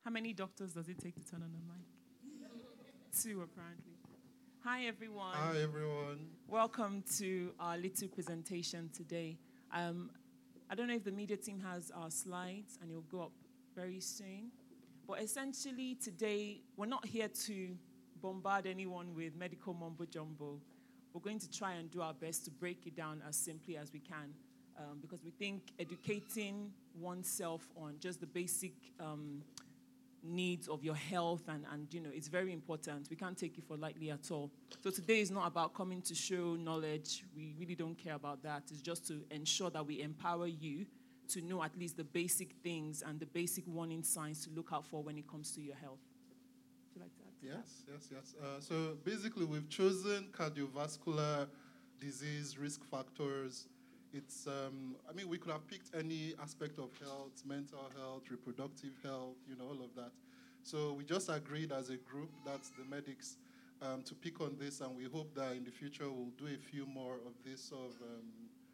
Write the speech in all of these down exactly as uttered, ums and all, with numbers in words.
How many doctors does it take to turn on a mic? Two, apparently. Hi, everyone. Hi, everyone. Welcome to our little presentation today. Um, I don't know if the media team has our slides, and it'll go up very soon. But essentially, today, we're not here to bombard anyone with medical mumbo-jumbo. We're going to try and do our best to break it down as simply as we can, um, because we think educating oneself on just the basic um, needs of your health and, and, you know, it's very important. We can't take it for lightly at all. So today is not about coming to show knowledge. We really don't care about that. It's just to ensure that we empower you to know at least the basic things and the basic warning signs to look out for when it comes to your health. Would you like to add to Yes, that? yes, yes. Uh, so basically, we've chosen cardiovascular disease risk factors. It's, um, I mean, we could have picked any aspect of health, mental health, reproductive health, you know, all of that. So we just agreed as a group, that's the medics, um, to pick on this, and we hope that in the future we'll do a few more of this sort of um,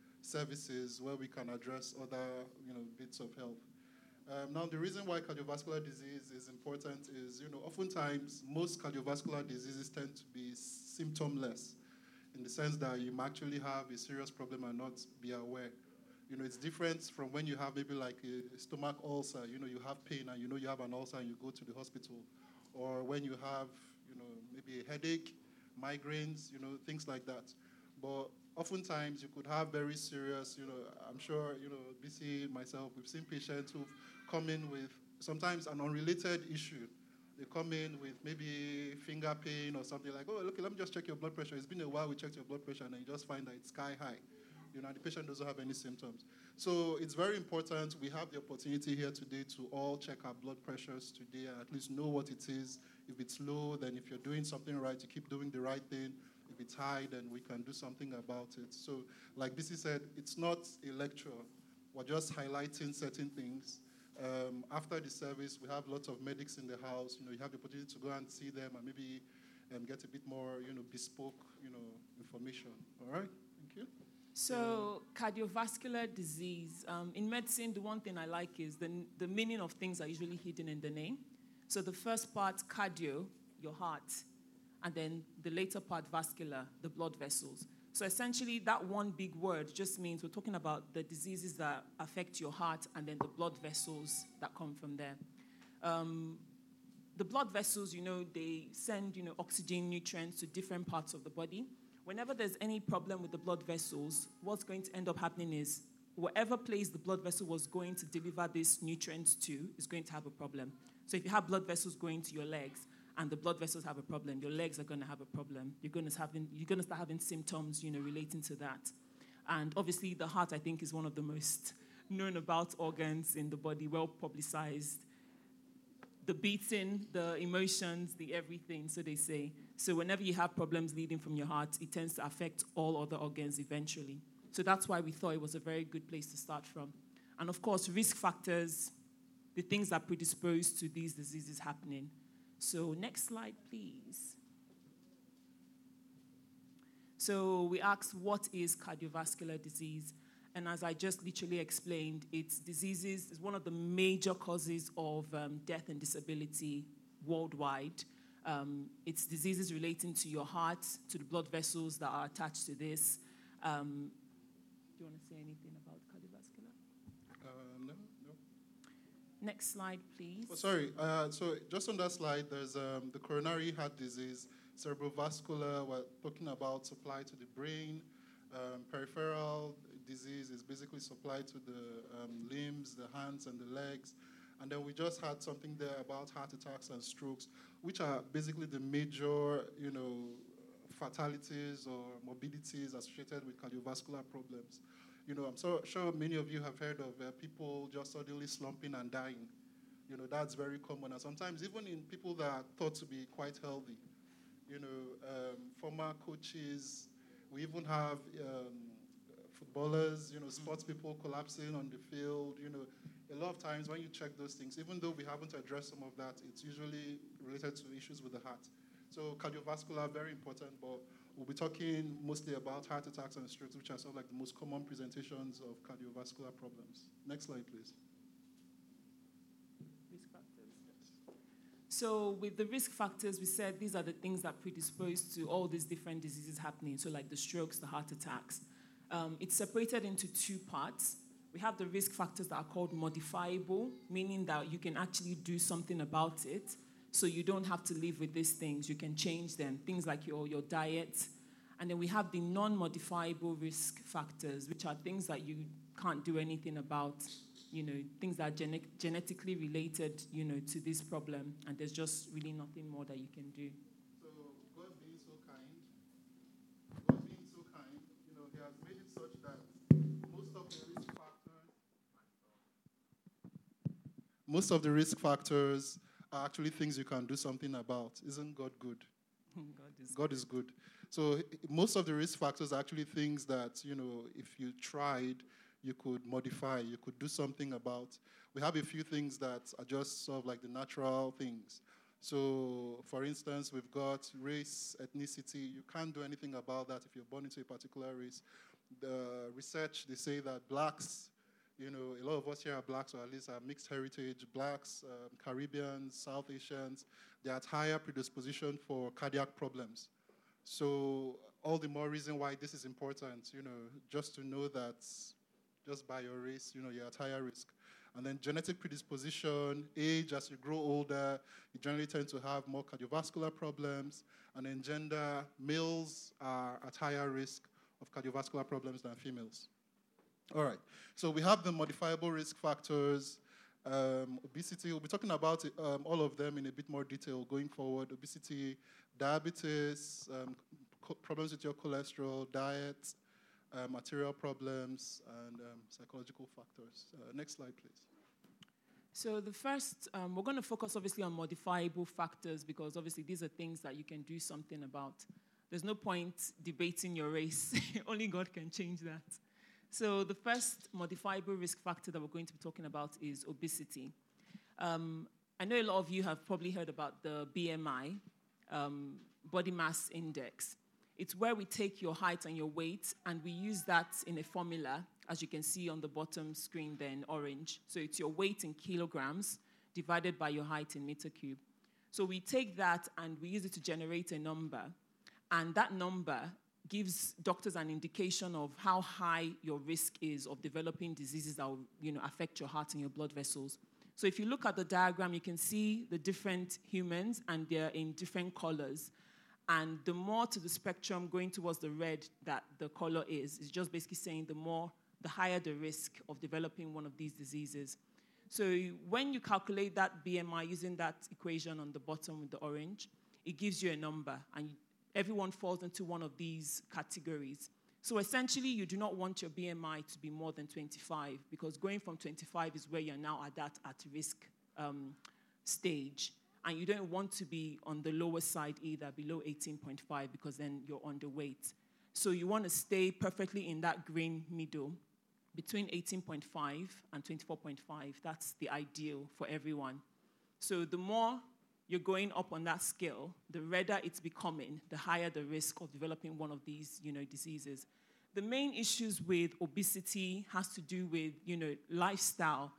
services where we can address other, you know, bits of health. Um, now, the reason why cardiovascular disease is important is, you know, oftentimes most cardiovascular diseases tend to be symptomless, in the sense that you might actually have a serious problem and not be aware. You know, it's different from when you have maybe like a stomach ulcer, you know, you have pain and you know you have an ulcer and you go to the hospital. Or when you have, you know, maybe a headache, migraines, you know, things like that. But oftentimes you could have very serious, you know, I'm sure, you know, B C, myself, we've seen patients who've come in with sometimes an unrelated issue. They come in with maybe finger pain or something like, oh, look, let me just check your blood pressure. It's been a while we checked your blood pressure, and then you just find that it's sky high. You know, and the patient doesn't have any symptoms. So it's very important. We have the opportunity here today to all check our blood pressures today and at least know what it is. If it's low, then if you're doing something right, you keep doing the right thing. If it's high, then we can do something about it. So like B C said, it's not a lecture. We're just highlighting certain things. Um, after the service, we have lots of medics in the house. You know, you have the opportunity to go and see them and maybe um, get a bit more, you know, bespoke, you know, information. All right? Thank you. So, cardiovascular disease. Um, in medicine, the one thing I like is the, the meaning of things are usually hidden in the name. So the first part, cardio, your heart, and then the later part, vascular, the blood vessels. So essentially, that one big word just means we're talking about the diseases that affect your heart and then the blood vessels that come from there. Um, the blood vessels, you know, they send, you know, oxygen, nutrients to different parts of the body. Whenever there's any problem with the blood vessels, what's going to end up happening is whatever place the blood vessel was going to deliver these nutrients to is going to have a problem. So if you have blood vessels going to your legs, and the blood vessels have a problem, your legs are going to have a problem. You're going to have, you're going to start having symptoms, you know, relating to that. And obviously, the heart, I think, is one of the most known about organs in the body, well publicized. The beating, the emotions, the everything, so they say. So whenever you have problems leading from your heart, it tends to affect all other organs eventually. So that's why we thought it was a very good place to start from. And of course, risk factors, the things that predispose to these diseases happening. So next slide, please. So we asked, what is cardiovascular disease? And as I just literally explained, it's diseases, it's one of the major causes of um, death and disability worldwide. Um, it's diseases relating to your heart, to the blood vessels that are attached to this. Um, do you want to say anything about cardiovascular? Uh, no, no. Next slide, please. Oh, sorry. Uh, so just on that slide, there's um, the coronary heart disease, cerebrovascular. We're talking about supply to the brain. Um, peripheral disease is basically supply to the um, limbs, the hands, and the legs. And then we just had something there about heart attacks and strokes, which are basically the major, you know, fatalities or morbidities associated with cardiovascular problems. You know, I'm so sure many of you have heard of uh, people just suddenly slumping and dying. You know, that's very common. And sometimes even in people that are thought to be quite healthy, you know, um, former coaches, we even have um, footballers, you know, sports people collapsing on the field. You know, a lot of times when you check those things, even though we haven't addressed some of that, it's usually related to issues with the heart. So cardiovascular, very important, but we'll be talking mostly about heart attacks and strokes, which are sort of like the most common presentations of cardiovascular problems. Next slide, please. Risk factors. Yes. So with the risk factors, we said these are the things that predispose to all these different diseases happening. So like the strokes, the heart attacks. Um, it's separated into two parts. We have the risk factors that are called modifiable, meaning that you can actually do something about it. So you don't have to live with these things. You can change them, things like your, your diet. And then we have the non-modifiable risk factors, which are things that you can't do anything about, you know, things that are gene- genetically related, you know, to this problem. And there's just really nothing more that you can do. So God being so kind, God being so kind, you know, He has made it such that most of the risk factors, most of the risk factors are actually things you can do something about. Isn't God good? God is God is good. So most of the risk factors are actually things that, you know, if you tried, you could modify, you could do something about. We have a few things that are just sort of like the natural things. So, for instance, we've got race, ethnicity. You can't do anything about that if you're born into a particular race. The research, they say that blacks, you know, a lot of us here are blacks, or at least are mixed heritage. Blacks, um, Caribbeans, South Asians, they're at higher predisposition for cardiac problems. So all the more reason why this is important, you know, just to know that just by your race, you know, you're at higher risk. And then genetic predisposition, age, as you grow older, you generally tend to have more cardiovascular problems. And then gender, males are at higher risk of cardiovascular problems than females. All right, so we have the modifiable risk factors, um, obesity. We'll be talking about it, um, all of them in a bit more detail going forward. Obesity, diabetes, um, co- problems with your cholesterol, diet, uh, material problems, and um, psychological factors. Uh, next slide, please. So the first, um, we're going to focus obviously on modifiable factors because obviously these are things that you can do something about. There's no point debating your race. Only God can change that. So the first modifiable risk factor that we're going to be talking about is obesity. Um, I know a lot of you have probably heard about the B M I, um, body mass index. It's where we take your height and your weight, and we use that in a formula, as you can see on the bottom screen there in orange. So it's your weight in kilograms divided by your height in meter cube. So we take that and we use it to generate a number, and that number gives doctors an indication of how high your risk is of developing diseases that will, you know, affect your heart and your blood vessels. So if you look at the diagram, you can see the different humans, and they're in different colors. And the more to the spectrum going towards the red that the color is, is just basically saying the more, the higher the risk of developing one of these diseases. So when you calculate that B M I using that equation on the bottom with the orange, it gives you a number, and everyone falls into one of these categories. So essentially, you do not want your B M I to be more than twenty-five, because going from twenty-five is where you're now at that at-risk um, stage. And you don't want to be on the lower side either, below eighteen point five, because then you're underweight. So you want to stay perfectly in that green middle, between eighteen point five and twenty-four point five. That's the ideal for everyone. So the more you're going up on that scale, the redder it's becoming, the higher the risk of developing one of these, you know, diseases. The main issues with obesity has to do with, you know, lifestyle,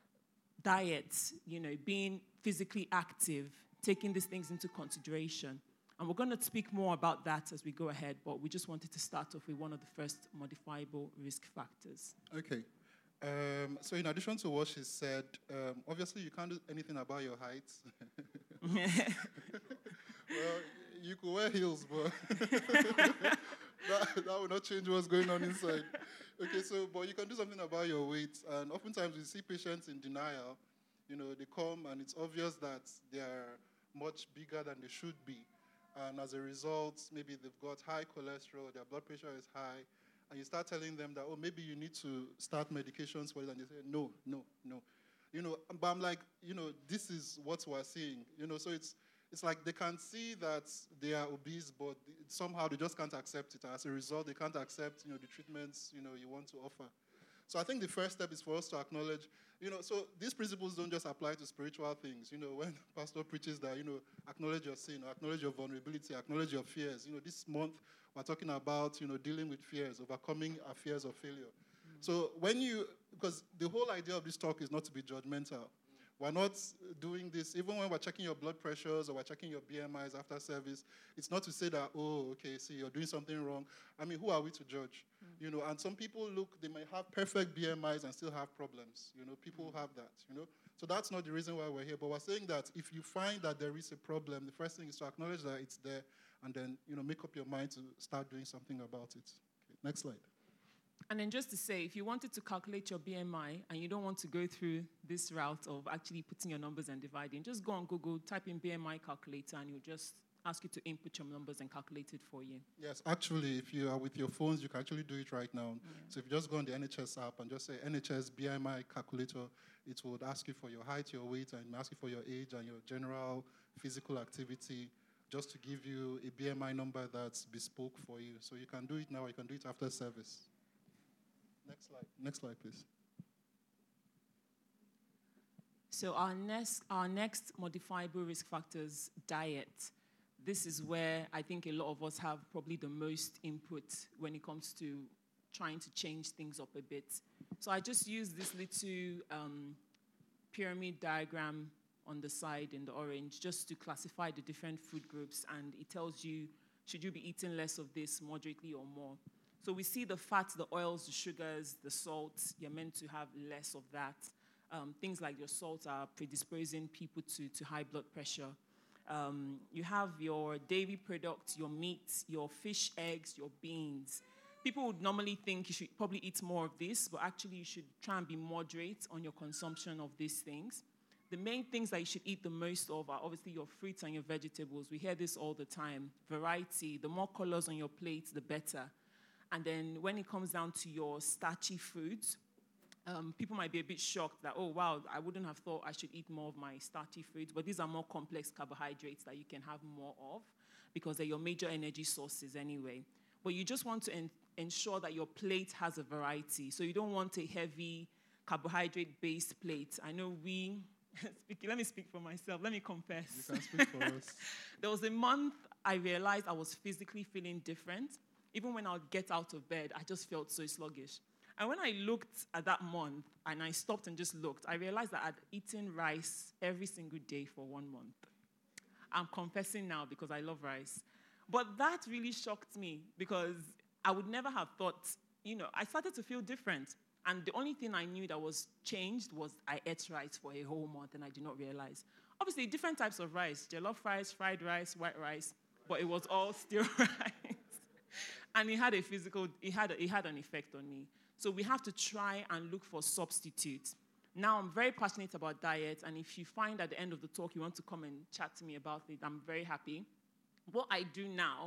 diet, you know, being physically active, taking these things into consideration. And we're going to speak more about that as we go ahead, but we just wanted to start off with one of the first modifiable risk factors. Okay. Um, so in addition to what she said, um, obviously you can't do anything about your height. Well, you could wear heels, but that, that will not change what's going on inside. Okay, so, but you can do something about your weight. And oftentimes we see patients in denial. You know, they come and it's obvious that they're much bigger than they should be. And as a result, maybe they've got high cholesterol, their blood pressure is high, and you start telling them that, oh, maybe you need to start medications for it, and they say, no, no, no. You know, but I'm like, you know, this is what we're seeing. You know, so it's it's like they can see that they are obese, but somehow they just can't accept it. As a result, they can't accept, you know, the treatments, you know, you want to offer. So I think the first step is for us to acknowledge, you know, so these principles don't just apply to spiritual things. You know, when pastor preaches that, you know, acknowledge your sin, or acknowledge your vulnerability, acknowledge your fears. You know, this month we're talking about, you know, dealing with fears, overcoming our fears of failure. Mm. So when you, because the whole idea of this talk is not to be judgmental. Mm. We're not doing this, even when we're checking your blood pressures or we're checking your B M Is after service, it's not to say that, oh, okay, see, you're doing something wrong. I mean, who are we to judge? Mm. You know, and some people look, they may have perfect B M Is and still have problems. You know, people mm. have that, you know. So that's not the reason why we're here. But we're saying that if you find that there is a problem, the first thing is to acknowledge that it's there and then, you know, make up your mind to start doing something about it. Okay, next slide. And then just to say, if you wanted to calculate your B M I and you don't want to go through this route of actually putting your numbers and dividing, just go on Google, type in B M I calculator, and it'll just ask you to input your numbers and calculate it for you. Yes, actually, if you are with your phones, you can actually do it right now. Yeah. So if you just go on the N H S app and just say N H S B M I calculator, it would ask you for your height, your weight, and ask you for your age and your general physical activity, just to give you a B M I number that's bespoke for you. So you can do it now, or you can do it after service. Next slide. Next slide, please. So our next, our next modifiable risk factors, diet. This is where I think a lot of us have probably the most input when it comes to trying to change things up a bit. So I just used this little um, pyramid diagram on the side in the orange just to classify the different food groups, and it tells you, should you be eating less of this, moderately or more. So we see the fats, the oils, the sugars, the salts, you're meant to have less of that. Um, things like your salt are predisposing people to, to high blood pressure. Um, you have your dairy products, your meats, your fish, eggs, your beans. People would normally think you should probably eat more of this, but actually you should try and be moderate on your consumption of these things. The main things that you should eat the most of are obviously your fruits and your vegetables. We hear this all the time. Variety, the more colors on your plate, the better. And then when it comes down to your starchy foods, um, people might be a bit shocked that, oh, wow, I wouldn't have thought I should eat more of my starchy foods. But these are more complex carbohydrates that you can have more of because they're your major energy sources anyway. But you just want to en- ensure that your plate has a variety. So you don't want a heavy carbohydrate-based plate. I know we... Speaking, let me speak for myself. Let me confess. You can speak for us. There was a month I realized I was physically feeling different. Even when I would get out of bed, I just felt so sluggish. And when I looked at that month and I stopped and just looked, I realized that I'd eaten rice every single day for one month. I'm confessing now because I love rice. But that really shocked me because I would never have thought, you know, I started to feel different. And the only thing I knew that was changed was I ate rice for a whole month and I did not realize. Obviously, different types of rice, jollof rice, fried rice, white rice, but it was all still rice. And it had a physical, it had, a, it had an effect on me. So we have to try and look for substitutes. Now, I'm very passionate about diet, and if you find at the end of the talk you want to come and chat to me about it, I'm very happy. What I do now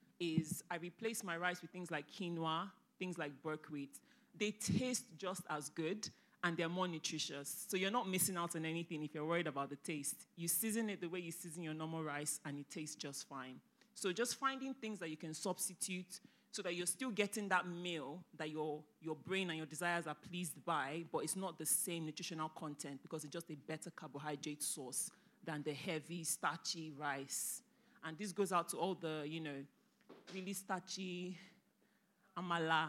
is I replace my rice with things like quinoa, things like buckwheat. They taste just as good, and they're more nutritious. So you're not missing out on anything if you're worried about the taste. You season it the way you season your normal rice, and it tastes just fine. So just finding things that you can substitute so that you're still getting that meal that your, your brain and your desires are pleased by, but it's not the same nutritional content because it's just a better carbohydrate source than the heavy, starchy rice. And this goes out to all the, you know, really starchy amala,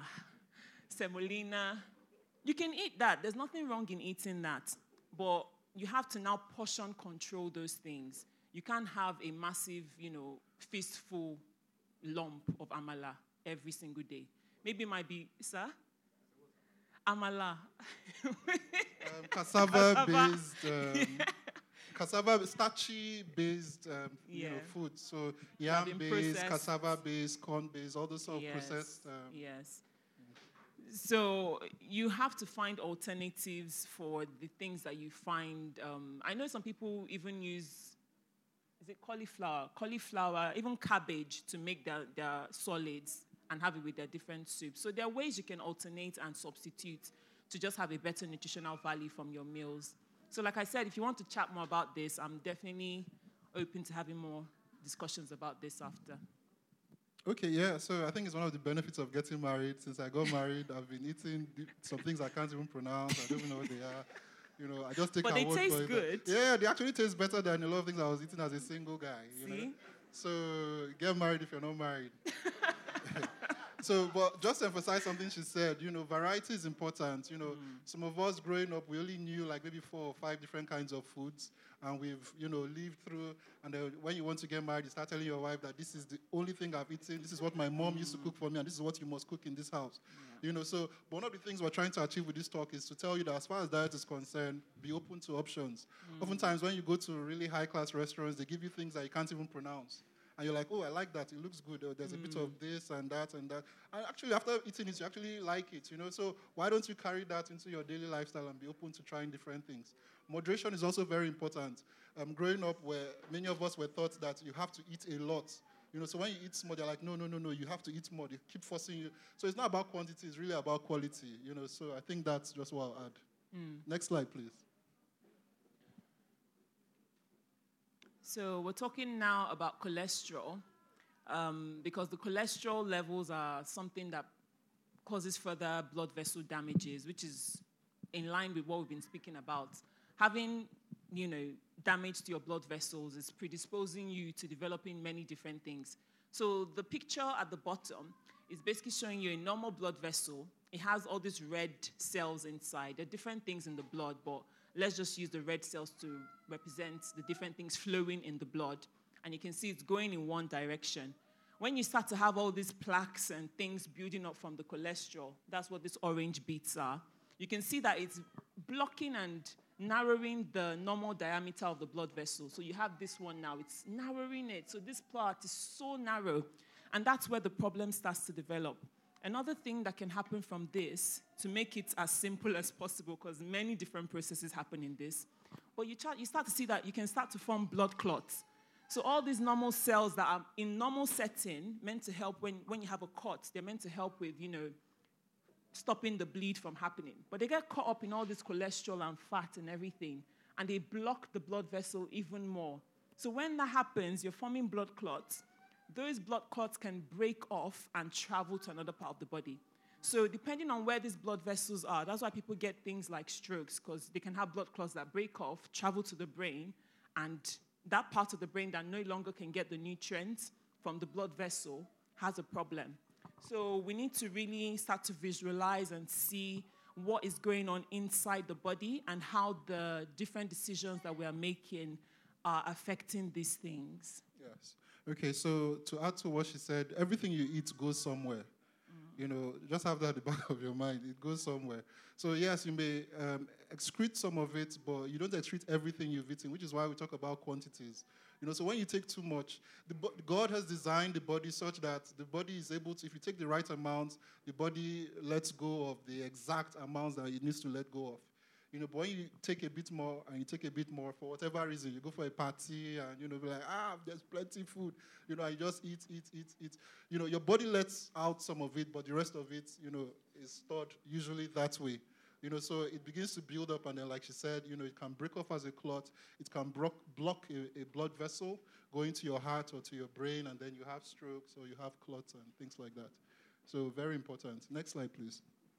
semolina. You can eat that. There's nothing wrong in eating that. But you have to now portion control those things. You can't have a massive, you know, fistful lump of amala every single day. Maybe it might be, sir? Amala. um, cassava-based, um, yeah. cassava, starchy-based um, yeah. you know, food. So yam-based, cassava-based, corn-based, all those sort yes. of processed. Um, yes. So you have to find alternatives for the things that you find. Um, I know some people even use, is it cauliflower? Cauliflower, even cabbage to make their, their solids and have it with their different soups. So there are ways you can alternate and substitute to just have a better nutritional value from your meals. So like I said, if you want to chat more about this, I'm definitely open to having more discussions about this after. Okay, yeah, so I think it's one of the benefits of getting married. Since I got married, I've been eating some things I can't even pronounce. I don't even know what they are. You know, I just take but our word for it. But they taste good. Yeah, they actually taste better than a lot of things I was eating as a single guy. You See? know? So get married if you're not married. So, but just to emphasize something she said, you know, variety is important. You know, mm. some of us growing up, we only knew like maybe four or five different kinds of foods, and we've, you know, lived through. And then when you want to get married, you start telling your wife that this is the only thing I've eaten. This is what my mom mm. used to cook for me, and this is what you must cook in this house. Yeah. You know, so but one of the things we're trying to achieve with this talk is to tell you that as far as diet is concerned, be open to options. Mm. Oftentimes, when you go to really high-class restaurants, they give you things that you can't even pronounce. And you're like, oh, I like that. It looks good. Oh, there's mm. a bit of this and that and that. And actually, after eating it, you actually like it, you know. So why don't you carry that into your daily lifestyle and be open to trying different things? Moderation is also very important. Um, growing up, where many of us were taught that you have to eat a lot. You know, so when you eat small, they're like, no, no, no, no, you have to eat more. They keep forcing you. So it's not about quantity. It's really about quality, you know. So I think that's just what I'll add. Mm. Next slide, please. So we're talking now about cholesterol, um, because the cholesterol levels are something that causes further blood vessel damages, which is in line with what we've been speaking about. Having, you know, damage to your blood vessels is predisposing you to developing many different things. So the picture at the bottom is basically showing you a normal blood vessel. It has all these red cells inside. There are different things in the blood, but let's just use the red cells to represent the different things flowing in the blood. And you can see it's going in one direction. When you start to have all these plaques and things building up from the cholesterol, that's what these orange bits are. You can see that it's blocking and narrowing the normal diameter of the blood vessel. So you have this one now. It's narrowing it. So this part is so narrow. And that's where the problem starts to develop. Another thing that can happen from this, to make it as simple as possible, because many different processes happen in this, but you, you start to see that you can start to form blood clots. So all these normal cells that are in normal setting, meant to help when, when you have a cut, they're meant to help with, you know, stopping the bleed from happening. But they get caught up in all this cholesterol and fat and everything, and they block the blood vessel even more. So when that happens, you're forming blood clots. Those blood clots can break off and travel to another part of the body. So depending on where these blood vessels are, that's why people get things like strokes, because they can have blood clots that break off, travel to the brain, and that part of the brain that no longer can get the nutrients from the blood vessel has a problem. So we need to really start to visualize and see what is going on inside the body and how the different decisions that we are making are affecting these things. Yes. Okay, so to add to what she said, everything you eat goes somewhere. Mm. You know, just have that at the back of your mind. It goes somewhere. So yes, you may um, excrete some of it, but you don't excrete everything you've eaten, which is why we talk about quantities. You know, so when you take too much, the bo- God has designed the body such that the body is able to, if you take the right amount, the body lets go of the exact amounts that it needs to let go of. You know, but when you take a bit more and you take a bit more for whatever reason, you go for a party and, you know, be like, ah, there's plenty food. You know, I just eat, eat, eat, eat. You know, your body lets out some of it, but the rest of it, you know, is stored usually that way. You know, so it begins to build up, and then, like she said, you know, it can break off as a clot. It can bro- block a, a blood vessel going to your heart or to your brain, and then you have strokes or you have clots and things like that. So very important. Next slide, please.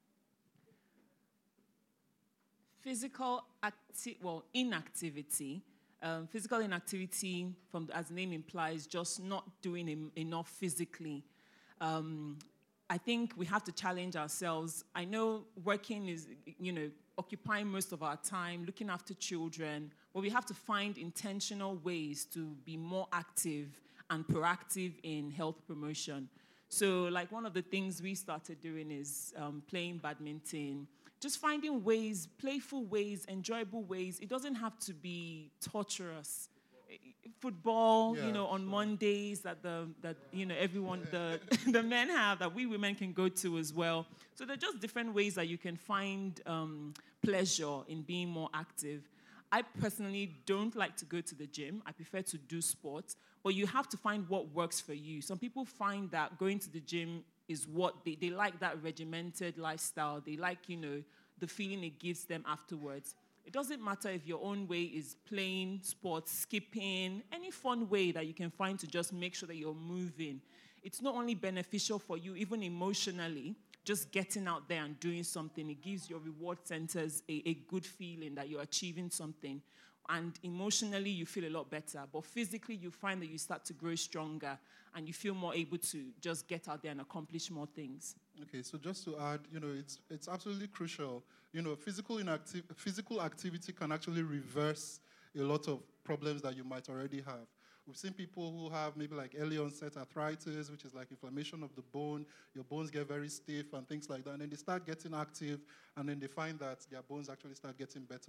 Physical acti- well, inactivity. Um, physical inactivity, from as the name implies, just not doing em- enough physically. Um, I think we have to challenge ourselves. I know working is, you know, occupying most of our time, looking after children, but we have to find intentional ways to be more active and proactive in health promotion. So, like, one of the things we started doing is um, playing badminton. Just finding ways, playful ways, enjoyable ways. It doesn't have to be torturous. Football, yeah, you know, on sure. Mondays that the that you know everyone the the men have that we women can go to as well. So there are just different ways that you can find um, pleasure in being more active. I personally don't like to go to the gym. I prefer to do sports, but you have to find what works for you. Some people find that going to the gym is what they, they like, that regimented lifestyle. They like, you know, the feeling it gives them afterwards. It doesn't matter if your own way is playing sports, skipping, any fun way that you can find to just make sure that you're moving. It's not only beneficial for you, even emotionally, just getting out there and doing something. It gives your reward centers a, a good feeling that you're achieving something. and emotionally you feel a lot better. But physically, you find that you start to grow stronger and you feel more able to just get out there and accomplish more things. Okay, so just to add, you know, it's it's absolutely crucial. You know, physical inactive, physical activity can actually reverse a lot of problems that you might already have. We've seen people who have maybe like early onset arthritis, which is like inflammation of the bone. Your bones get very stiff and things like that. And then they start getting active, and then they find that their bones actually start getting better.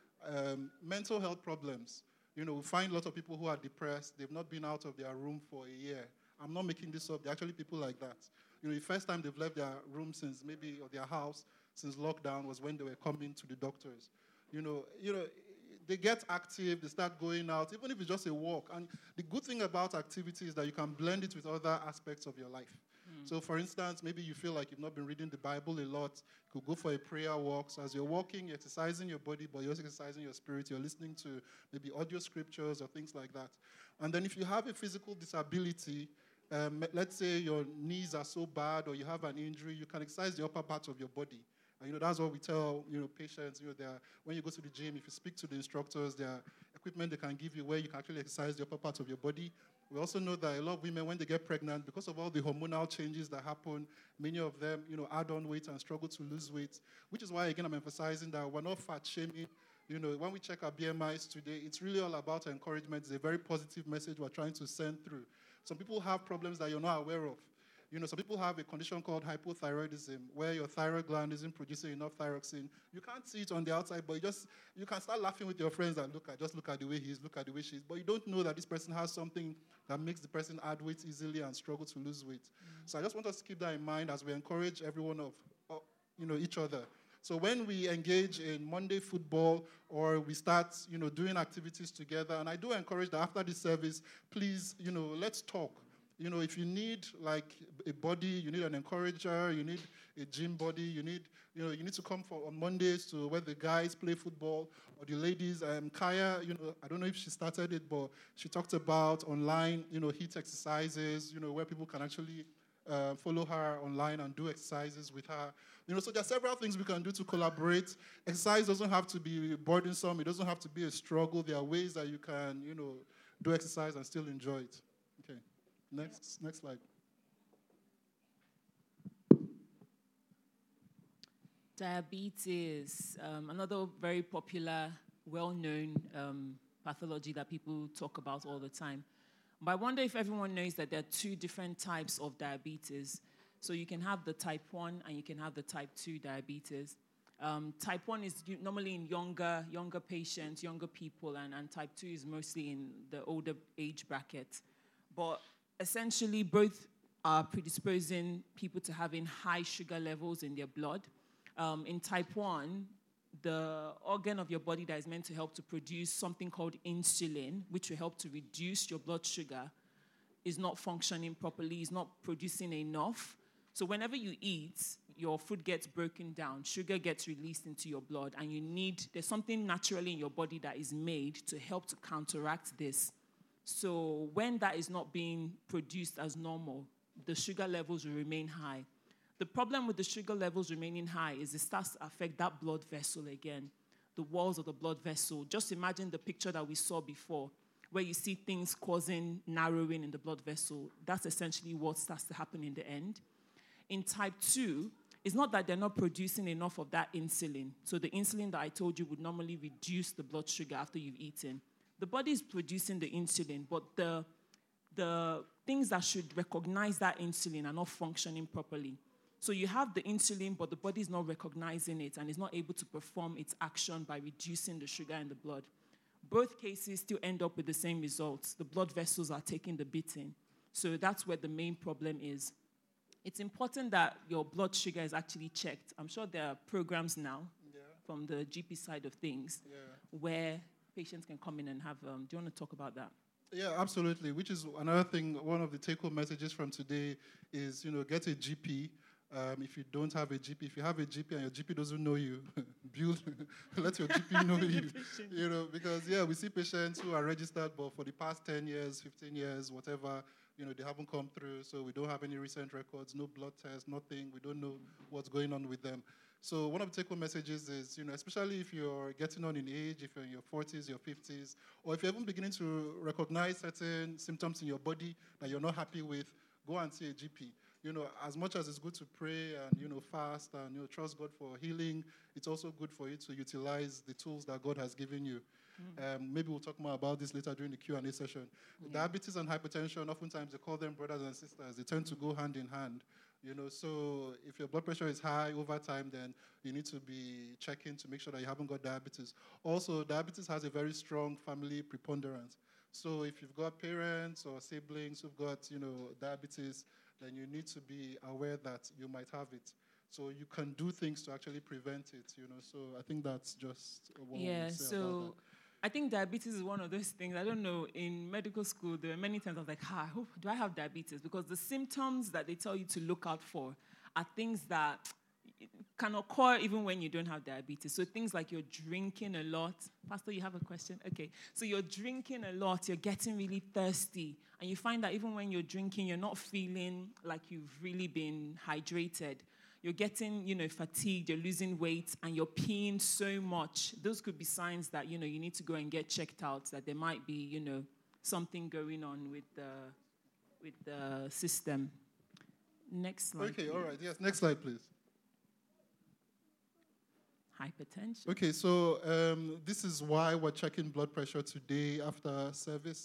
Um, mental health problems. You know, we find a lot of people who are depressed. They've not been out of their room for a year. I'm not making this up. There are actually people like that. You know, the first time they've left their room since maybe, or their house since lockdown was when they were coming to the doctors. You know, you know, they get active, they start going out, even if it's just a walk. And the good thing about activity is that you can blend it with other aspects of your life. Mm. So, for instance, maybe you feel like you've not been reading the Bible a lot. You could go for a prayer walk. So as you're walking, you're exercising your body, but you're also exercising your spirit. You're listening to maybe audio scriptures or things like that. And then if you have a physical disability, um, let's say your knees are so bad or you have an injury, you can exercise the upper part of your body. And, you know, that's what we tell, you know, patients, you know, they are, when you go to the gym, if you speak to the instructors, there are equipment they can give you where you can actually exercise the upper part of your body. We also know that a lot of women, when they get pregnant, because of all the hormonal changes that happen, many of them, you know, add on weight and struggle to lose weight, which is why, again, I'm emphasizing that we're not fat shaming. You know, when we check our B M Is today, it's really all about encouragement. It's a very positive message we're trying to send through. Some people have problems that you're not aware of. You know, some people have a condition called hypothyroidism, where your thyroid gland isn't producing enough thyroxine. You can't see it on the outside, but you just you can start laughing with your friends and look at just look at the way he is, look at the way she is. But you don't know that this person has something that makes the person add weight easily and struggle to lose weight. Mm-hmm. So I just want us to keep that in mind as we encourage every one of, uh, you know, each other. So when we engage in Monday football or we start, you know, doing activities together, and I do encourage that after this service, please, you know, let's talk. You know, if you need like a body, you need an encourager, you need a gym body, you need, you know, you need to come for on Mondays to where the guys play football or the ladies. Um, Kaya, you know, I don't know if she started it, but she talked about online, you know, HIIT exercises, you know, where people can actually uh, follow her online and do exercises with her. You know, so there are several things we can do to collaborate. Exercise doesn't have to be burdensome. It doesn't have to be a struggle. There are ways that you can, you know, do exercise and still enjoy it. Okay. Next, next slide. Diabetes, um, another very popular, well-known um, pathology that people talk about all the time. But I wonder if everyone knows that there are two different types of diabetes. So you can have the type one and you can have the type two diabetes. Um, type one is normally in younger, younger patients, younger people, and, and type two is mostly in the older age bracket. But essentially, both are predisposing people to having high sugar levels in their blood. Um, in type one, the organ of your body that is meant to help to produce something called insulin, which will help to reduce your blood sugar, is not functioning properly, is not producing enough. So whenever you eat, your food gets broken down, sugar gets released into your blood, and you need, there's something naturally in your body that is made to help to counteract this. So when that is not being produced as normal, the sugar levels will remain high. The problem with the sugar levels remaining high is it starts to affect that blood vessel again, the walls of the blood vessel. Just imagine the picture that we saw before, where you see things causing narrowing in the blood vessel. That's essentially what starts to happen in the end. In type two, it's not that they're not producing enough of that insulin. So the insulin that I told you would normally reduce the blood sugar after you've eaten. The body is producing the insulin, but the, the things that should recognize that insulin are not functioning properly. So you have the insulin, but the body is not recognizing it and is not able to perform its action by reducing the sugar in the blood. Both cases still end up with the same results. The blood vessels are taking the beating. So that's where the main problem is. It's important that your blood sugar is actually checked. I'm sure there are programs now yeah. from the G P side of things yeah. where patients can come in and have, um, do you want to talk about that? Yeah, absolutely, which is another thing, one of the take-home messages from today is, you know, get a G P. Um, if you don't have a G P, if you have a G P and your G P doesn't know you, build, let your G P know you, you know, because, yeah, we see patients who are registered, but for the past ten years, fifteen years, whatever, you know, they haven't come through, so we don't have any recent records, no blood tests, nothing. We don't know what's going on with them. So one of the take-home messages is, you know, especially if you're getting on in age, if you're in your forties, your fifties, or if you're even beginning to recognize certain symptoms in your body that you're not happy with, go and see a G P. You know, as much as it's good to pray and, you know, fast and, you know, trust God for healing, it's also good for you to utilize the tools that God has given you. Mm. Um, maybe we'll talk more about this later during the Q and A session. Yeah. Diabetes and hypertension, oftentimes they call them brothers and sisters. They tend mm. to go hand in hand. You know, so if your blood pressure is high over time, then you need to be checking to make sure that you haven't got diabetes. Also, diabetes has a very strong family preponderance. So if you've got parents or siblings who've got, you know, diabetes, then you need to be aware that you might have it. So you can do things to actually prevent it, you know. So I think that's just what yeah, we say so about that. I think diabetes is one of those things. I don't know, in medical school, there were many times I was like, ah, do I have diabetes? Because the symptoms that they tell you to look out for are things that can occur even when you don't have diabetes. So things like you're drinking a lot. Pastor, you have a question? Okay. So you're drinking a lot, you're getting really thirsty, and you find that even when you're drinking, you're not feeling like you've really been hydrated. You're getting, you know, fatigued, you're losing weight, and you're peeing so much. Those could be signs that, you know, you need to go and get checked out, that there might be, you know, something going on with the, with the system. Next slide. Okay, please. all right. Yes, next slide, please. Hypertension. Okay, so um, this is why we're checking blood pressure today after service.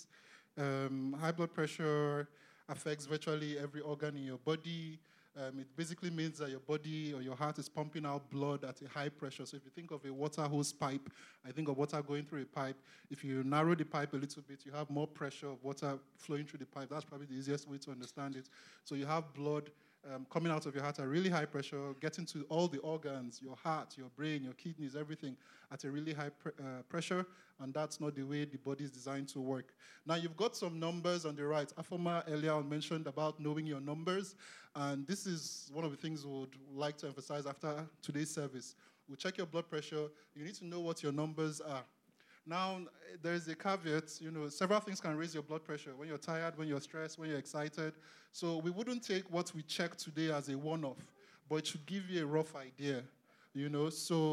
Um, high blood pressure affects virtually every organ in your body. Um, it basically means that your body or your heart is pumping out blood at a high pressure. So if you think of a water hose pipe, I think of water going through a pipe. If you narrow the pipe a little bit, you have more pressure of water flowing through the pipe. That's probably the easiest way to understand it. So you have blood um, coming out of your heart at really high pressure, getting to all the organs, your heart, your brain, your kidneys, everything at a really high pre- uh, pressure, and that's not the way the body is designed to work. Now, you've got some numbers on the right. Afoma earlier on mentioned about knowing your numbers, and this is one of the things we would like to emphasize after today's service. We'll check your blood pressure. You need to know what your numbers are. Now, there's a caveat. You know, several things can raise your blood pressure. When you're tired, when you're stressed, when you're excited. So we wouldn't take what we checked today as a one-off, but it should give you a rough idea. You know,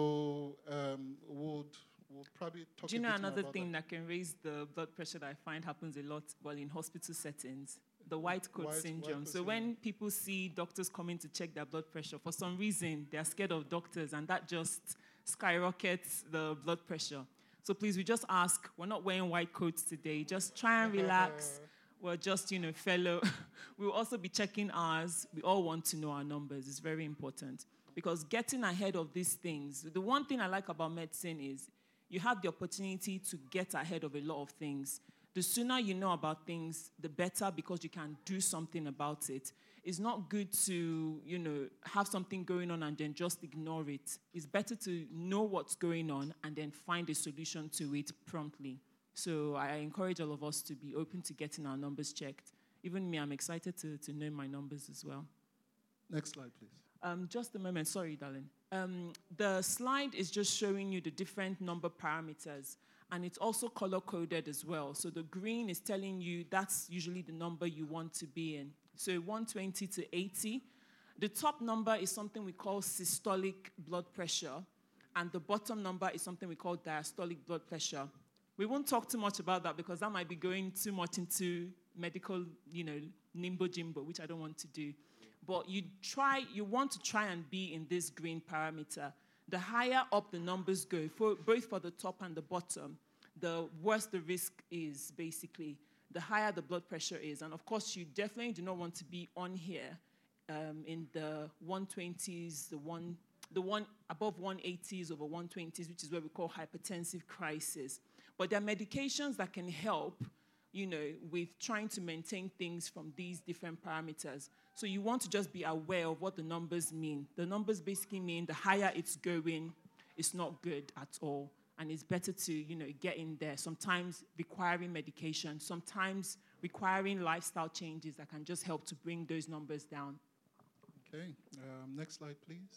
so um, we'll, we'll probably talk Do you a know bit more another about thing that. that can raise the blood pressure that I find happens a lot, well, in hospital settings? The white coat White- syndrome. white coat so syndrome. when people see doctors coming to check their blood pressure, for some reason, they're scared of doctors, and that just skyrockets the blood pressure. So please, we just ask, we're not wearing white coats today. Just try and relax. We're just, you know, fellow. We'll also be checking ours. We all want to know our numbers. It's very important. Because getting ahead of these things, the one thing I like about medicine is you have the opportunity to get ahead of a lot of things. The sooner you know about things, the better, because you can do something about it. It's not good to, you know, have something going on and then just ignore it. It's better to know what's going on and then find a solution to it promptly. So I encourage all of us to be open to getting our numbers checked. Even me, I'm excited to, to know my numbers as well. Next slide, please. Um, just a moment. Sorry, darling. Um, the slide is just showing you the different number parameters. And it's also color-coded as well. So the green is telling you that's usually the number you want to be in. So one twenty to eighty. The top number is something we call systolic blood pressure. And the bottom number is something we call diastolic blood pressure. We won't talk too much about that because that might be going too much into medical, you know, nimbo-jimbo, which I don't want to do. But you try, you want to try and be in this green parameter. The higher up the numbers go, for, both for the top and the bottom, the worse the risk is, basically. The higher the blood pressure is. And, of course, you definitely do not want to be on here um, in the one twenties, the one, the one above one eighties over one twenties, which is what we call hypertensive crisis. But there are medications that can help, you know, with trying to maintain things from these different parameters. So you want to just be aware of what the numbers mean. The numbers basically mean the higher it's going, it's not good at all. And it's better to, you know, get in there. Sometimes requiring medication, sometimes requiring lifestyle changes that can just help to bring those numbers down. Okay. Um, next slide, please.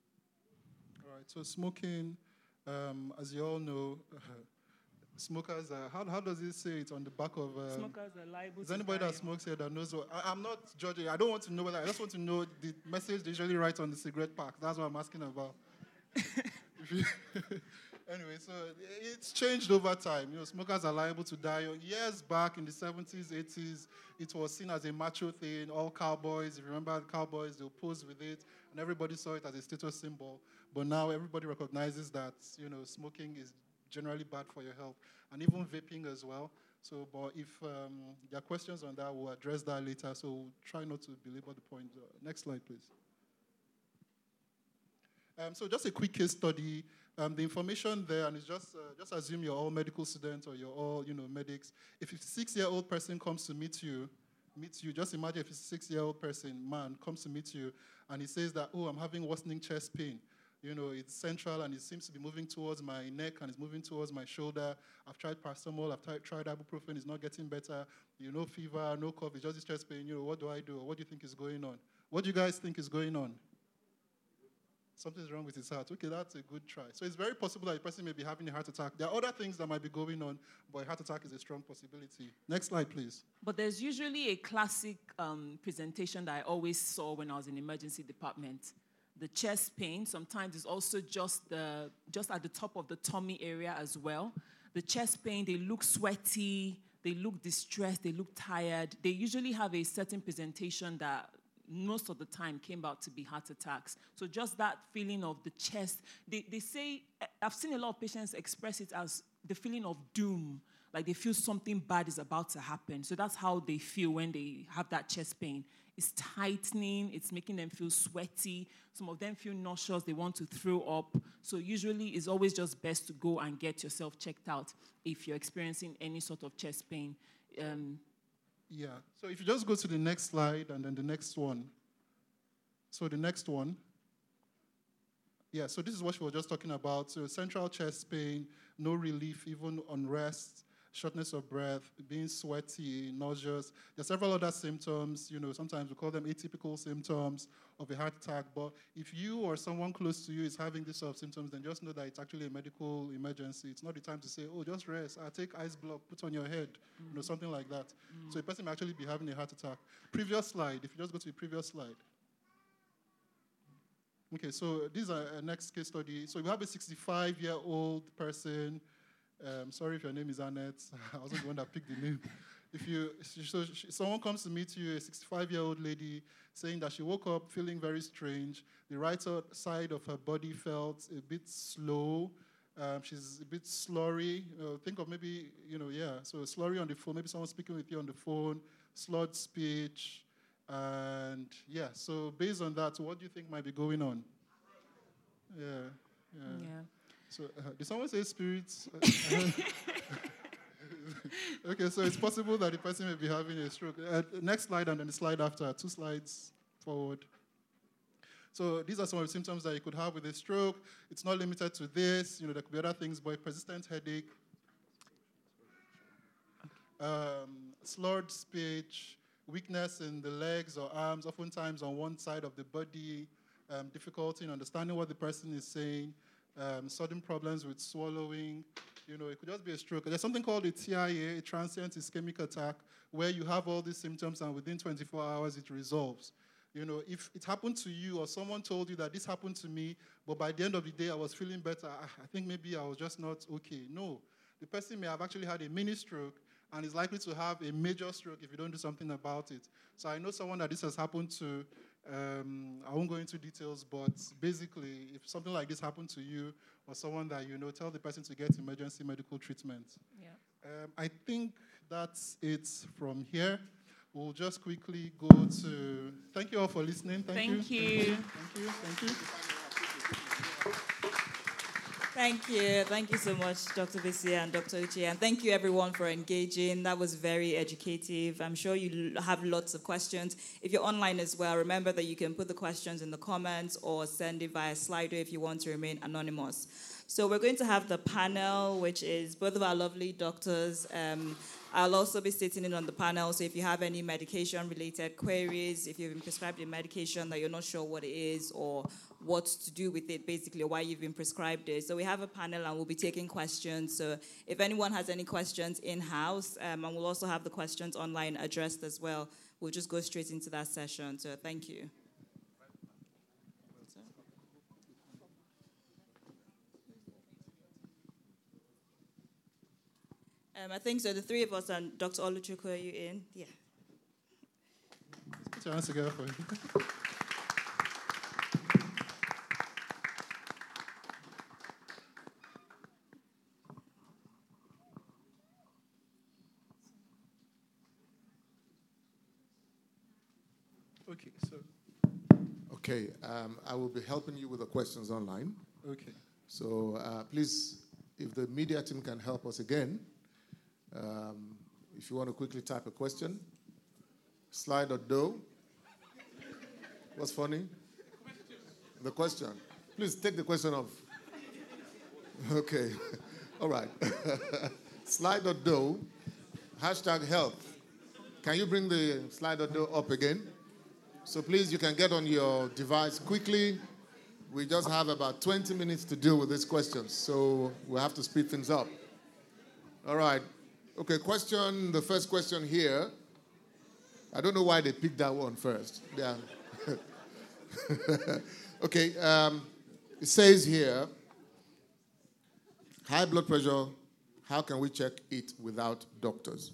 All right. So smoking, um, as you all know, uh, smokers are, how, how does it say it on the back of... Um, Smokers are liable is to anybody die. that smokes here that knows what... I, I'm not judging. I don't want to know whether... I just want to know the message they usually write on the cigarette pack. That's what I'm asking about. If you anyway, so it's changed over time. You know, smokers are liable to die. Years back in the seventies, eighties, it was seen as a macho thing. All cowboys, if you remember the cowboys, they'll pose with it, and everybody saw it as a status symbol. But now everybody recognizes that, you know, smoking is generally bad for your health, and even vaping as well. So, but if um, there are questions on that, we'll address that later. So we'll try not to belabor the point. Uh, next slide, please. Um, so just a quick case study. Um, the information there, and it's just uh, just assume you're all medical students or you're all, you know, medics. If a six-year-old person comes to meet you, meet you, just imagine if a six-year-old person, man, comes to meet you, and he says that, oh, I'm having worsening chest pain. You know, it's central, and it seems to be moving towards my neck, and it's moving towards my shoulder. I've tried paracetamol, I've tried, tried ibuprofen, it's not getting better. You know, fever, no cough, it's just this chest pain. You know, what do I do? Or what do you think is going on? What do you guys think is going on? Something's wrong with his heart. Okay, that's a good try. So it's very possible that a person may be having a heart attack. There are other things that might be going on, but a heart attack is a strong possibility. Next slide, please. But there's usually a classic um, presentation that I always saw when I was in the emergency department. The chest pain, sometimes it's also just, the, just at the top of the tummy area as well. The chest pain, they look sweaty, they look distressed, they look tired. They usually have a certain presentation that most of the time came out to be heart attacks. So just that feeling of the chest, they, they say, I've seen a lot of patients express it as the feeling of doom, like they feel something bad is about to happen. So that's how they feel when they have that chest pain. It's tightening, it's making them feel sweaty. Some of them feel nauseous, they want to throw up. So usually it's always just best to go and get yourself checked out if you're experiencing any sort of chest pain. Um, Yeah, so if you just go to the next slide and then the next one. So the next one. Yeah, so this is what we were just talking about. So central chest pain, no relief, even unrest, shortness of breath, being sweaty, nauseous. There are several other symptoms. You know, sometimes we call them atypical symptoms of a heart attack. But if you or someone close to you is having these sort of symptoms, then just know that it's actually a medical emergency. It's not the time to say, oh, just rest. I'll take ice block, put on your head, mm. you know, something like that. Mm. So a person may actually be having a heart attack. Previous slide, if you just go to the previous slide. Okay, so this is a next case study. So we have a sixty-five-year-old person. Um, sorry if your name is Annette. I wasn't the one that picked the name. If you, so she, someone comes to meet you, a sixty-five-year-old lady, saying that she woke up feeling very strange. The right side of her body felt a bit slow. Um, she's a bit slurry. Uh, think of maybe, you know, yeah. So slurry on the phone. Maybe someone speaking with you on the phone. Slurred speech. And yeah. So based on that, what do you think might be going on? Yeah. Yeah. yeah. So, uh, did someone say spirits? Okay, so it's possible that the person may be having a stroke. Uh, next slide and then the slide after, two slides forward. So these are some of the symptoms that you could have with a stroke. It's not limited to this. You know, there could be other things, but a persistent headache, um, slurred speech, weakness in the legs or arms, oftentimes on one side of the body, um, difficulty in understanding what the person is saying, Um, sudden problems with swallowing, you know, it could just be a stroke. There's something called a T I A, a transient ischemic attack, where you have all these symptoms and within twenty-four hours it resolves. You know, if it happened to you or someone told you that this happened to me, but by the end of the day I was feeling better, I think maybe I was just not okay. No, the person may have actually had a mini stroke and is likely to have a major stroke if you don't do something about it. So I know someone that this has happened to. Um, I won't go into details, but basically, if something like this happened to you or someone that you know, tell the person to get emergency medical treatment. Yeah. Um, I think that's it from here. We'll just quickly go to... Thank you all for listening. Thank, Thank you. you. Thank you. Thank you. Thank you. Thank you. Thank you so much, Doctor Bisi and Doctor Uche. And thank you, everyone, for engaging. That was very educative. I'm sure you have lots of questions. If you're online as well, remember that you can put the questions in the comments or send it via Slido if you want to remain anonymous. So we're going to have the panel, which is both of our lovely doctors. Um, I'll also be sitting in on the panel, so if you have any medication-related queries, if you've been prescribed a medication that you're not sure what it is or what to do with it, basically, or why you've been prescribed it. So we have a panel, and we'll be taking questions. So if anyone has any questions in-house, um, and we'll also have the questions online addressed as well, we'll just go straight into that session. So thank you. Um, I think so. The three of us and Doctor Oluchukwu, are you in? Yeah. Put your hands together for you. Okay, so. Okay, um, I will be helping you with the questions online. Okay. So uh, please, if the media team can help us again, um, if you want to quickly type a question, slide or do. What's funny? The question. Please take the question off. Okay. All right. Slide or do, hashtag health. Can you bring the slide or do up again? So please, you can get on your device quickly. We just have about twenty minutes to deal with these questions, so we'll have to speed things up. All right. Okay, question, the first question here. I don't know why they picked that one first. Yeah. Okay, um, it says here, high blood pressure, how can we check it without doctors?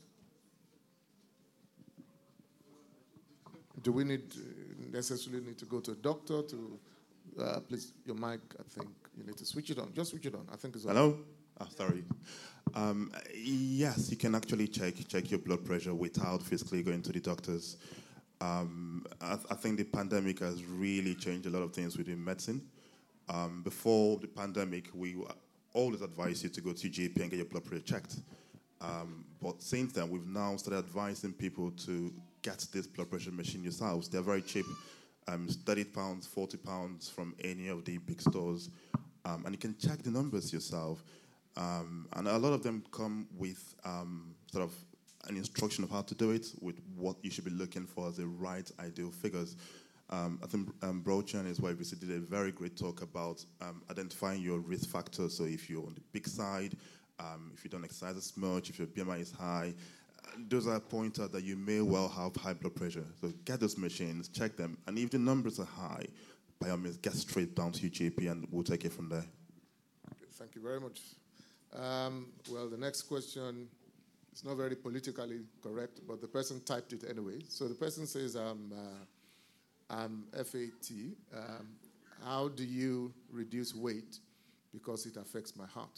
Do we need necessarily need to go to a doctor to, uh, please, your mic, I think you need to switch it on. Just switch it on. I think it's on. Hello? Oh, sorry. Um, yes, you can actually check check your blood pressure without physically going to the doctors. Um, I, I think the pandemic has really changed a lot of things within medicine. Um, before the pandemic, we always advise you to go to your G P and get your blood pressure checked. Um, but since then, we've now started advising people to get this blood pressure machine yourselves. They're very cheap, um, thirty pounds, forty pounds from any of the big stores. Um, and you can check the numbers yourself. Um, and a lot of them come with um, sort of an instruction of how to do it, with what you should be looking for as the right ideal figures. Um, I think um, Brocha and his wife did a very great talk about um, identifying your risk factors. So if you're on the big side, um, if you don't exercise as much, if your B M I is high, uh, those are pointers that you may well have high blood pressure. So get those machines, check them, and if the numbers are high, by all means, get straight down to your G P and we'll take it from there. Okay, thank you very much. Um, well, the next question is not very politically correct, but the person typed it anyway. So the person says, um, uh, I'm F A T. Um, how do you reduce weight because it affects my heart?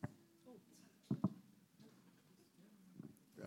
Yeah.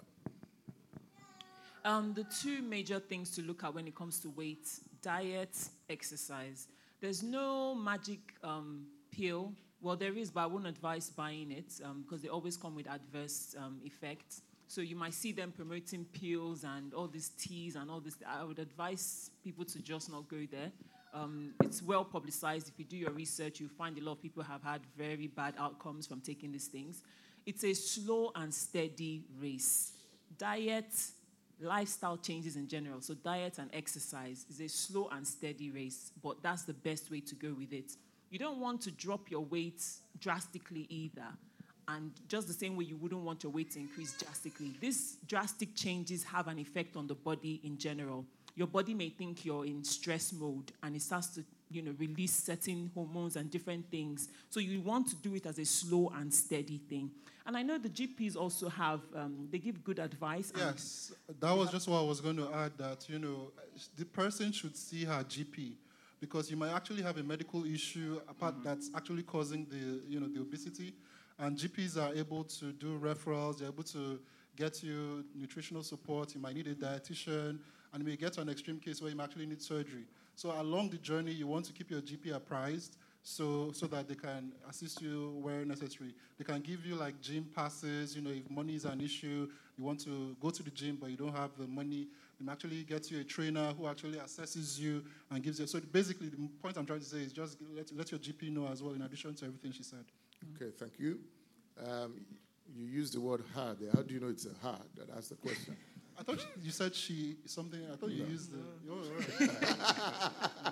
Um, the two major things to look at when it comes to weight: diet, exercise. There's no magic um, pill. Well, there is, but I wouldn't advise buying it um, because they always come with adverse um, effects. So you might see them promoting pills and all these teas and all this. I would advise people to just not go there. Um, it's well publicized. If you do your research, you'll find a lot of people have had very bad outcomes from taking these things. It's a slow and steady race. Diet, lifestyle changes in general. So diet and exercise is a slow and steady race, but that's the best way to go with it. You don't want to drop your weight drastically either. And just the same way you wouldn't want your weight to increase drastically. These drastic changes have an effect on the body in general. Your body may think you're in stress mode and it starts to, you know, release certain hormones and different things. So you want to do it as a slow and steady thing. And I know the G Ps also have, um, they give good advice. Yes, that was just what I was going to add, that, you know, the person should see her G P. Because you might actually have a medical issue apart mm-hmm. that's actually causing the, you know, the obesity, and G Ps are able to do referrals. They're able to get you nutritional support. You might need a dietitian, and you may get to an extreme case where you might actually need surgery. So along the journey, you want to keep your G P apprised, so so that they can assist you where necessary. They can give you like gym passes. You know, if money is an issue, you want to go to the gym but you don't have the money, they can actually get you a trainer who actually assesses you and gives you. So basically, the point I'm trying to say is just let, let your G P know as well, in addition to everything she said. Okay, thank you. Um, you used the word hard there. How do you know it's a hard? That asked the question. I thought you said she something. I thought you no. used the. Oh, right.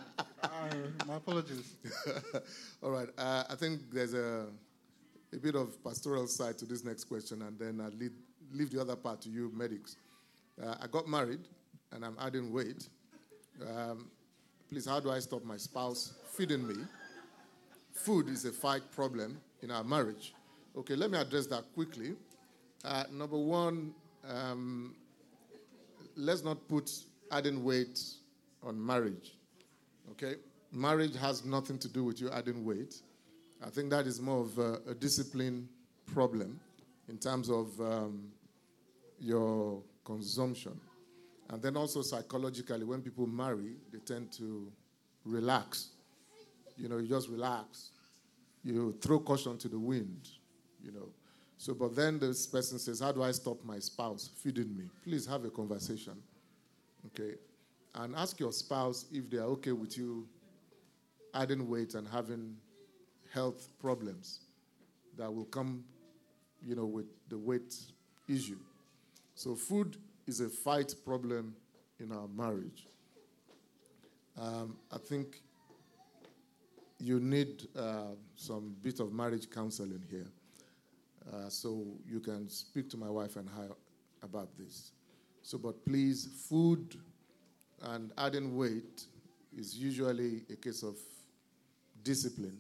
uh, my apologies. All right. Uh, I think there's a a bit of pastoral side to this next question, and then I'll leave, leave the other part to you, medics. Uh, I got married, and I'm adding weight. Um, please, how do I stop my spouse feeding me? Food is a fight problem in our marriage. Okay, let me address that quickly. Uh, number one, um, let's not put adding weight on marriage, okay? Marriage has nothing to do with you adding weight. I think that is more of a, a discipline problem in terms of um, your consumption. And then also psychologically, when people marry, they tend to relax. You know, you just relax. You throw caution to the wind, you know. So, but then this person says, how do I stop my spouse feeding me? Please have a conversation, okay? And ask your spouse if they are okay with you adding weight and having health problems that will come, you know, with the weight issue. So food is a fight problem in our marriage. Um, I think you need uh, some bit of marriage counseling here. Uh, so you can speak to my wife and I about this. So, but please, food and adding weight is usually a case of discipline.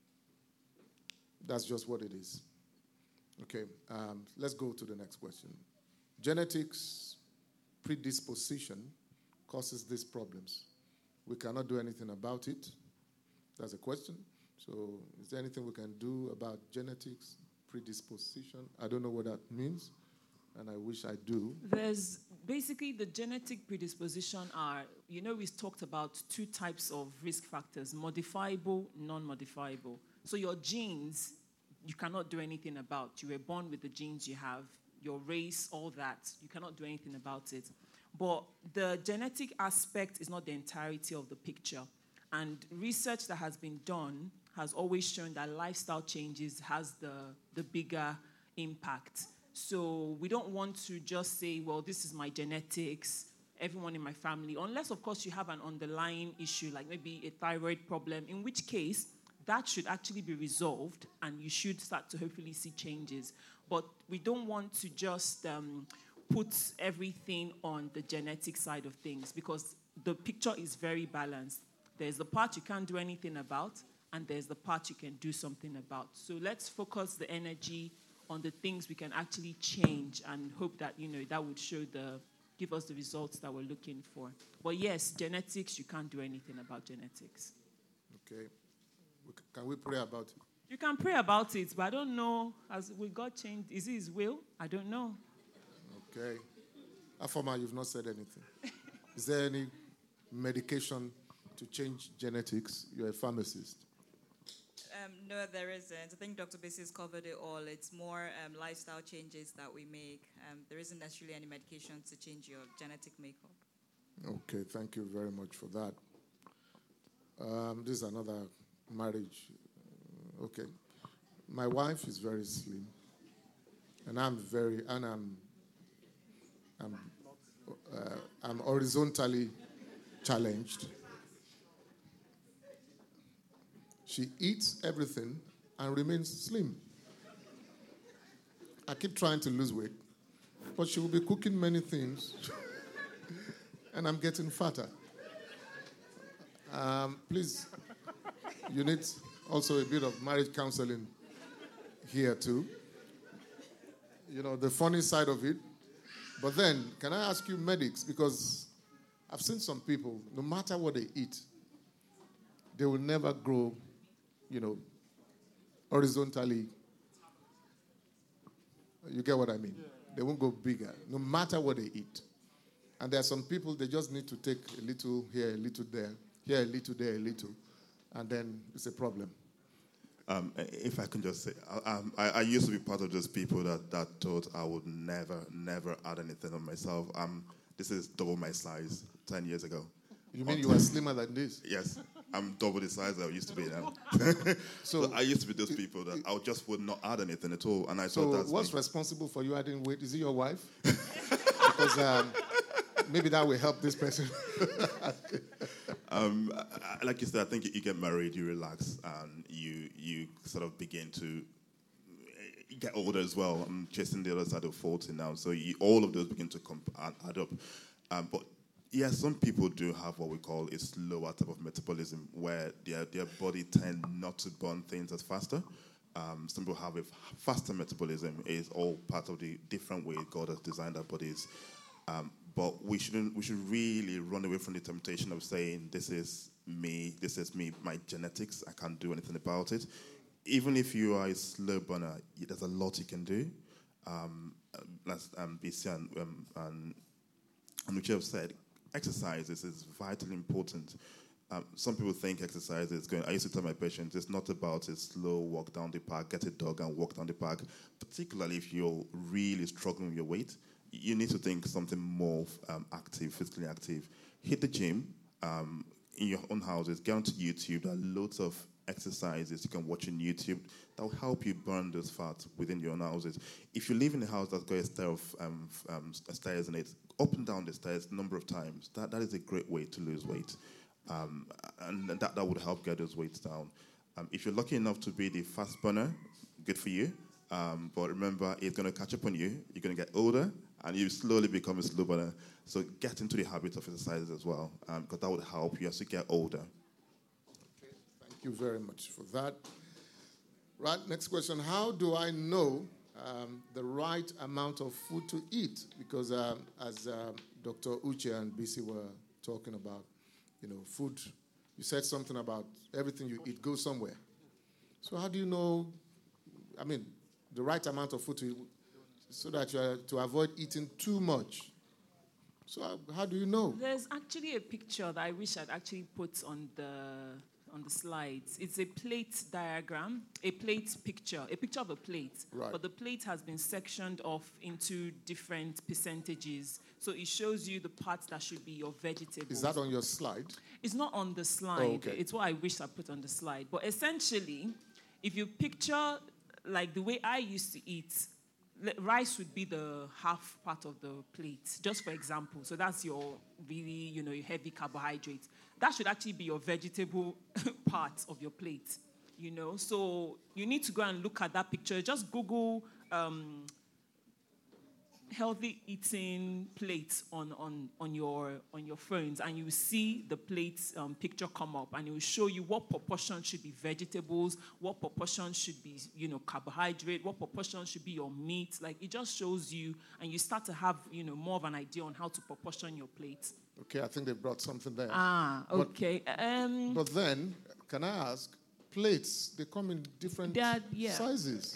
That's just what it is. Okay, um, let's go to the next question. Genetics predisposition causes these problems. We cannot do anything about it. That's a question. So is there anything we can do about genetics predisposition? I don't know what that means, and I wish I do. There's basically the genetic predisposition are, you know, we talked about two types of risk factors, modifiable, non-modifiable. So your genes, you cannot do anything about. You were born with the genes you have, your race, all that. You cannot do anything about it. But the genetic aspect is not the entirety of the picture. And research that has been done has always shown that lifestyle changes has the, the bigger impact. So we don't want to just say, well, this is my genetics, everyone in my family, unless, of course, you have an underlying issue, like maybe a thyroid problem, in which case that should actually be resolved and you should start to hopefully see changes. But we don't want to just um, put everything on the genetic side of things because the picture is very balanced. There's the part you can't do anything about, and there's the part you can do something about. So let's focus the energy on the things we can actually change and hope that, you know, that would show the, give us the results that we're looking for. But yes, genetics, you can't do anything about genetics. Okay. Can we pray about it? You can pray about it, but I don't know, as will God change, is it his will? I don't know. Okay. Afoma, you've not said anything. Is there any medication to change genetics? You're a pharmacist. Um, no, there isn't. I think Doctor Basis covered it all. It's more um, lifestyle changes that we make. Um, there isn't necessarily any medication to change your genetic makeup. Okay, thank you very much for that. Um, this is another marriage. Uh, okay. My wife is very slim, and I'm very, and I'm, I'm, uh, I'm horizontally challenged. She eats everything and remains slim. I keep trying to lose weight, but she will be cooking many things, and I'm getting fatter. Um, please, you need also a bit of marriage counseling here too. You know, the funny side of it. But then, can I ask you medics, because I've seen some people, no matter what they eat, they will never grow, you know, horizontally. You get what I mean? Yeah. They won't go bigger, no matter what they eat. And there are some people, they just need to take a little here, a little there, here a little, there a little, and then it's a problem. Um, if I can just say, um, I, I used to be part of those people that, that thought I would never, never add anything on myself. Um, this is double my size ten years ago. You mean you were slimmer than this? Yes, I'm double the size I used to be now. so, so I used to be those people that I just would not add anything at all. And I so thought that's what's me. responsible for you adding weight? Is it your wife? Because um, maybe that will help this person. um, I, like you said, I think you get married, you relax, and you you sort of begin to get older as well. I'm chasing the other side of forty now, so you, all of those begin to comp- add, add up. Um, but yeah, some people do have what we call a slower type of metabolism, where their their body tend not to burn things as faster. Um, some people have a faster metabolism. It's all part of the different way God has designed our bodies. Um, but we shouldn't. We should really run away from the temptation of saying, "This is me. This is me. My genetics. I can't do anything about it." Even if you are a slow burner, there's a lot you can do. Um, as um, B C and um, and, and which have said, exercise is, is vitally important. Um, some people think exercise is going. I used to tell my patients it's not about a slow walk down the park, get a dog and walk down the park. Particularly if you're really struggling with your weight, you need to think something more um, active, physically active. Hit the gym um, in your own houses. Get onto YouTube. There are loads of exercises you can watch on YouTube that will help you burn those fats within your own houses. If you live in a house that's got a stair of um, um, stairs in it, up and down the stairs a number of times. That that is a great way to lose weight. Um, and that, that would help get those weights down. Um, if you're lucky enough to be the fast burner, good for you. Um, but remember, it's going to catch up on you. You're going to get older, and you slowly become a slow burner. So get into the habit of exercise as well, um, because that would help you as you get older. Okay, thank you very much for that. Right, next question. How do I know um, the right amount of food to eat? Because um, as um, Doctor Uche and B C were talking about, you know, food, you said something about everything you eat goes somewhere. So how do you know, I mean, the right amount of food to eat so that you are to avoid eating too much? So how, how do you know? There's actually a picture that I wish I'd actually put on the on the slides. It's a plate diagram, a plate picture, a picture of a plate. Right. But the plate has been sectioned off into different percentages. So it shows you the parts that should be your vegetables. Is that on your slide? It's not on the slide. Oh, okay. It's what I wish I put on the slide. But essentially, if you picture like the way I used to eat, rice would be the half part of the plate, just for example. So that's your really, you know, your heavy carbohydrate. That should actually be your vegetable part of your plate, you know. So you need to go and look at that picture. Just Google um, healthy eating plates on, on, on, your, on your phones, and you will see the plate um, picture come up, and it will show you what proportion should be vegetables, what proportion should be, you know, carbohydrate, what proportion should be your meat. Like, it just shows you, and you start to have, you know, more of an idea on how to proportion your plate. Okay, I think they brought something there. Ah, okay. But, um, but then, can I ask, plates, they come in different That- yeah. sizes.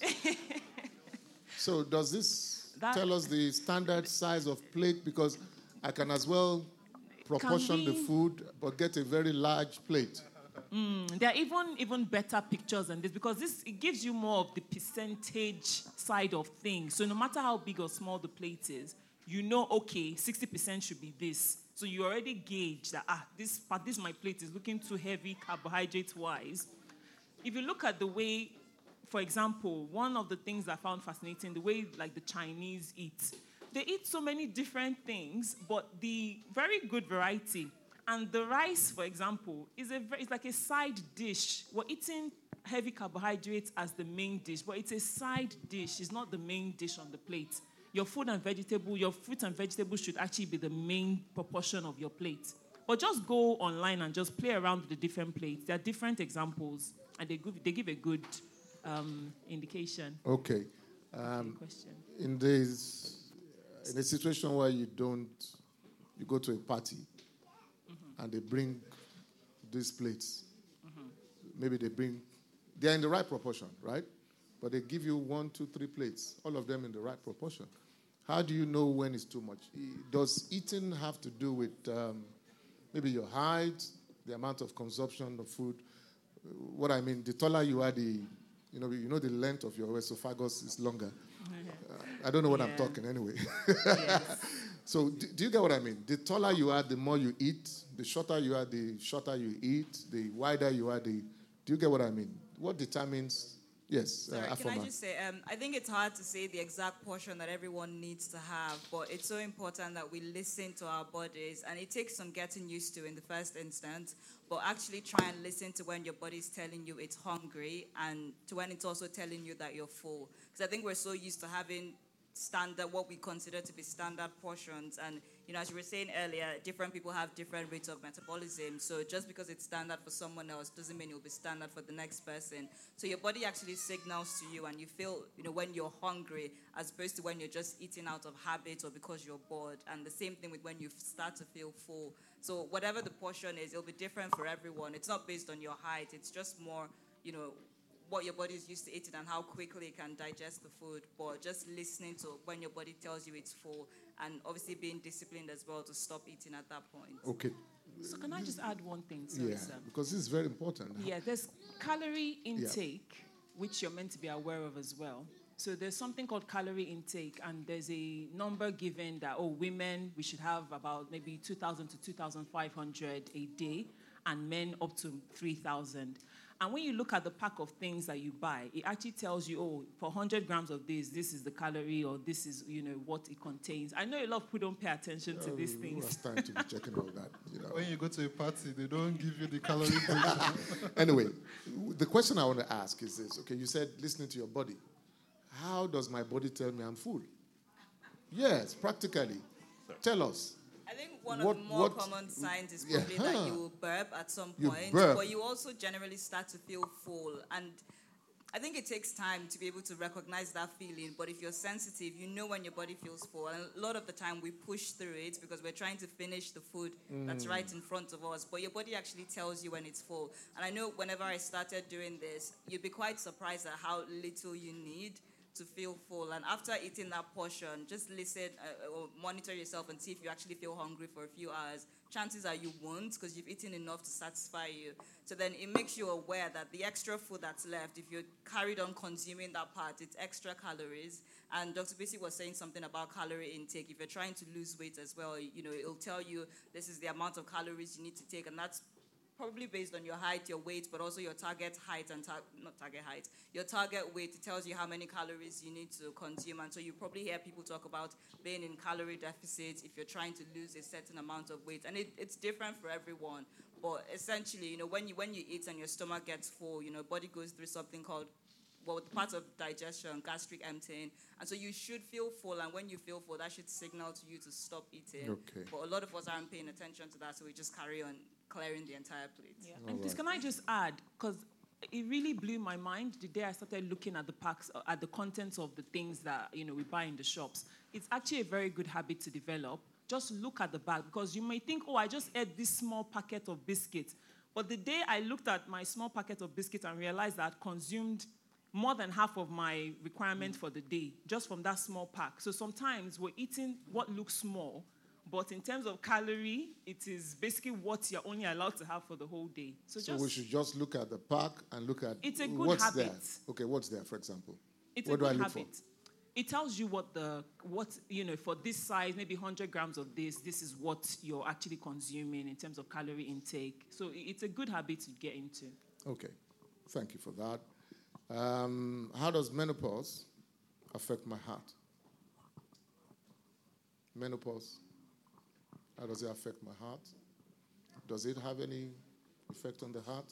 So does this That- tell us the standard size of plate? Because I can as well proportion the be- food, but get a very large plate. Mm, there are even even better pictures than this, because this it gives you more of the percentage side of things. So no matter how big or small the plate is, you know, okay, sixty percent should be this. So you already gauge that, ah, this part, this my plate is looking too heavy carbohydrate-wise. If you look at the way, for example, one of the things I found fascinating, the way like the Chinese eat. They eat so many different things, but the very good variety. And the rice, for example, is a very, it's like a side dish. We're eating heavy carbohydrates as the main dish, but it's a side dish. It's not the main dish on the plate. Your food and vegetable, your fruit and vegetables should actually be the main proportion of your plate. But just go online and just play around with the different plates. There are different examples, and they give, they give a good um, indication. Okay. Um, question. in this, in a situation where you don't, you go to a party, mm-hmm. and they bring these plates. Mm-hmm. Maybe they bring, they're in the right proportion, right? But they give you one, two, three plates, all of them in the right proportion. How do you know when it's too much? Does eating have to do with um, maybe your height, the amount of consumption of food? What I mean, the taller you are, the you know, you know the length of your esophagus is longer. Uh, I don't know what Yeah. I'm talking anyway. Yes. So do, do you get what I mean? The taller you are, the more you eat. The shorter you are, the shorter you eat. The wider you are, the... Do you get what I mean? What determines... Yes, Sorry, uh, can I Afoma. just say, um, I think it's hard to say the exact portion that everyone needs to have, but it's so important that we listen to our bodies, and it takes some getting used to in the first instance, but actually try and listen to when your body's telling you it's hungry and to when it's also telling you that you're full. Because I think we're so used to having standard, what we consider to be standard portions. And, you know, as you were saying earlier, different people have different rates of metabolism. So just because it's standard for someone else doesn't mean it will be standard for the next person. So your body actually signals to you, and you feel, you know, when you're hungry, as opposed to when you're just eating out of habit or because you're bored. And the same thing with when you start to feel full. So whatever the portion is, it'll be different for everyone. It's not based on your height. It's just more, you know, what your body is used to eating and how quickly it can digest the food, but just listening to when your body tells you it's full, and obviously being disciplined as well to stop eating at that point. Okay. So can I just add one thing, sorry, Yeah, sir? because this is very important. Yeah, there's calorie intake, yeah, which you're meant to be aware of as well. So there's something called calorie intake, and there's a number given that, oh, women, we should have about maybe two thousand to two thousand five hundred a day, and men up to three thousand. And when you look at the pack of things that you buy, it actually tells you, oh, for one hundred grams of this, this is the calorie, or this is, you know, what it contains. I know a lot of people don't pay attention to Oh, these who things. has time to be checking all that? You know. When you go to a party, they don't give you the calorie breakdown. Anyway, the question I want to ask is this. Okay, you said listening to your body. How does my body tell me I'm full? Yes, practically. Tell us. I think one What- of the more what- common signs is Yeah, probably huh. that you will burp at some You point, burp. but you also generally start to feel full. And I think it takes time to be able to recognize that feeling, but if you're sensitive, you know when your body feels full. And a lot of the time we push through it because we're trying to finish the food that's right in front of us, but your body actually tells you when it's full. And I know whenever I started doing this, you'd be quite surprised at how little you need to feel full. And after eating that portion, just listen uh, or monitor yourself and see if you actually feel hungry for a few hours. Chances are you won't, because you've eaten enough to satisfy you. So then it makes you aware that the extra food that's left, if you carried on consuming that part, it's extra calories. And Doctor Bisi was saying something about calorie intake. If you're trying to lose weight as well, you know, it'll tell you this is the amount of calories you need to take, and that's probably based on your height, your weight, but also your target height and tar- not target height, your target weight. It tells you how many calories you need to consume. And so you probably hear people talk about being in calorie deficit if you're trying to lose a certain amount of weight. And it, it's different for everyone. But essentially, you know, when you when you eat and your stomach gets full, you know, body goes through something called, well, part of digestion, gastric emptying. And so you should feel full, and when you feel full, that should signal to you to stop eating. Okay. But a lot of us aren't paying attention to that, so we just carry on clearing the entire plate. Yeah. And please, can I just add, because it really blew my mind the day I started looking at the packs, uh, at the contents of the things that, you know, we buy in the shops. It's actually a very good habit to develop. Just look at the bag, because you may think, oh, I just ate this small packet of biscuits. But the day I looked at my small packet of biscuits and realized that I'd consumed more than half of my requirement mm. for the day, just from that small pack. So sometimes we're eating what looks small, but in terms of calorie, it is basically what you're only allowed to have for the whole day. So, So just, we should just look at the pack and look at it's a good what's habit. there. Okay, what's there, for example? It's what a do I good look habit. for? It tells you what the, what, you know, for this size, maybe one hundred grams of this, this is what you're actually consuming in terms of calorie intake. So it's a good habit to get into. Okay, thank you for that. Um, how does menopause affect my heart? Menopause, how does it affect my heart? Does it have any effect on the heart?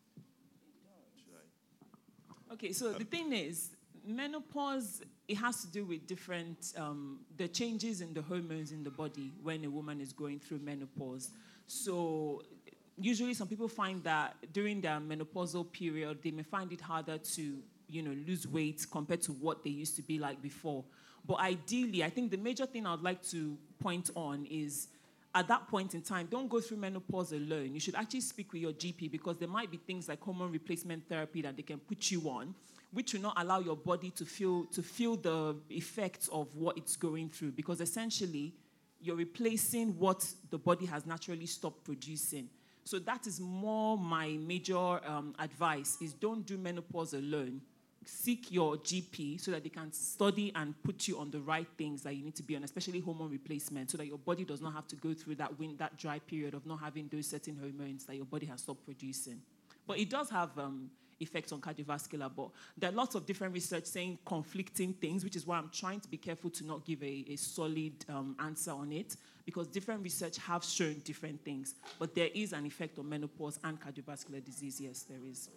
Okay, so the thing is, menopause, it has to do with different, um, the changes in the hormones in the body when a woman is going through menopause. So usually some people find that during their menopausal period, they may find it harder to, you know, lose weight compared to what they used to be like before. But ideally, I think the major thing I'd like to point on is at that point in time, don't go through menopause alone. You should actually speak with your G P, because there might be things like hormone replacement therapy that they can put you on, which will not allow your body to feel to feel the effects of what it's going through. Because essentially, you're replacing what the body has naturally stopped producing. So that is more my major um, advice, is don't do menopause alone. Seek your G P so that they can study and put you on the right things that you need to be on, especially hormone replacement, so that your body does not have to go through that wind, that dry period of not having those certain hormones that your body has stopped producing. But it does have um, effects on cardiovascular, but there are lots of different research saying conflicting things, which is why I'm trying to be careful to not give a, a solid um, answer on it, because different research have shown different things. But there is an effect on menopause and cardiovascular disease, yes, there is.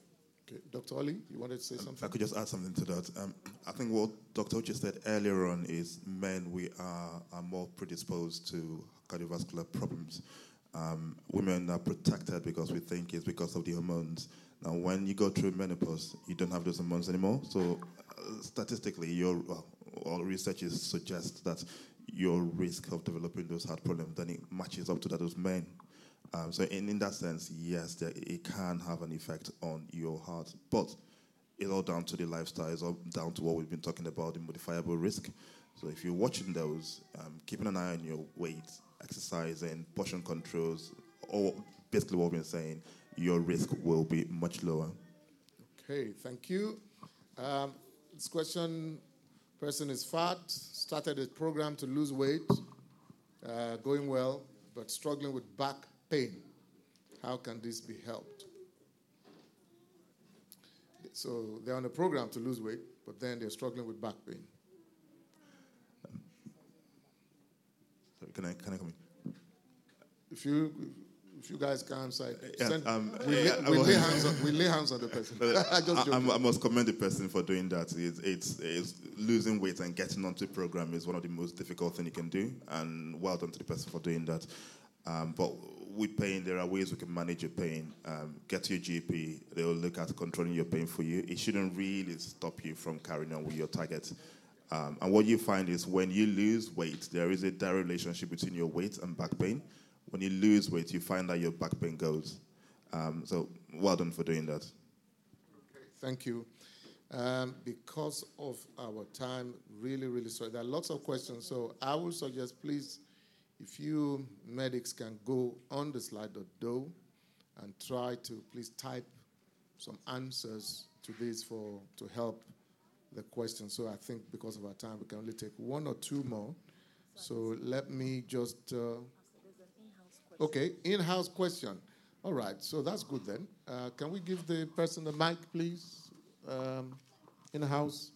Okay, Doctor Oli, you wanted to say something? If I could just add something to that. Um, I think what Doctor Uche said earlier on is men, we are, are more predisposed to cardiovascular problems. Um, women are protected because we think it's because of the hormones. Now, when you go through menopause, you don't have those hormones anymore. So, uh, statistically, your well, all researchers suggest that your risk of developing those heart problems then it matches up to that of men. Um, so, in, in that sense, yes, there, it can have an effect on your heart, but it's all down to the lifestyle. It's all down to what we've been talking about, the modifiable risk. So, if you're watching those, um, keeping an eye on your weight, exercise, and portion controls, or basically what we've been saying, your risk will be much lower. Okay, thank you. Um, this question, person is fat, started a program to lose weight, uh, going well, but struggling with back pain. How can this be helped? So they're on a program to lose weight, but then they're struggling with back pain. Um, sorry, can I, can I come in? If you... If you guys can't say, yeah, um, we, yeah, lay, we, well, lay hands on, we lay hands on the person. I, just I, I must commend the person for doing that. It's, it's, it's losing weight and getting onto the program is one of the most difficult things you can do, and well done to the person for doing that. Um, but with pain, there are ways we can manage your pain. Um, get to your G P. They will look at controlling your pain for you. It shouldn't really stop you from carrying on with your target. Um, and what you find is when you lose weight, there is a direct relationship between your weight and back pain. When you lose weight, you find that your back pain goes. Um, so well done for doing that. Okay, thank you. Um, because of our time, really, really sorry. There are lots of questions, so I would suggest, please, if you medics can go on the slide.do and try to please type some answers to this for to help the question. So I think because of our time, we can only take one or two more. So let me just... Uh, Okay, in-house question. All right, so that's good then. Uh, can we give the person the mic, please? Um, in-house.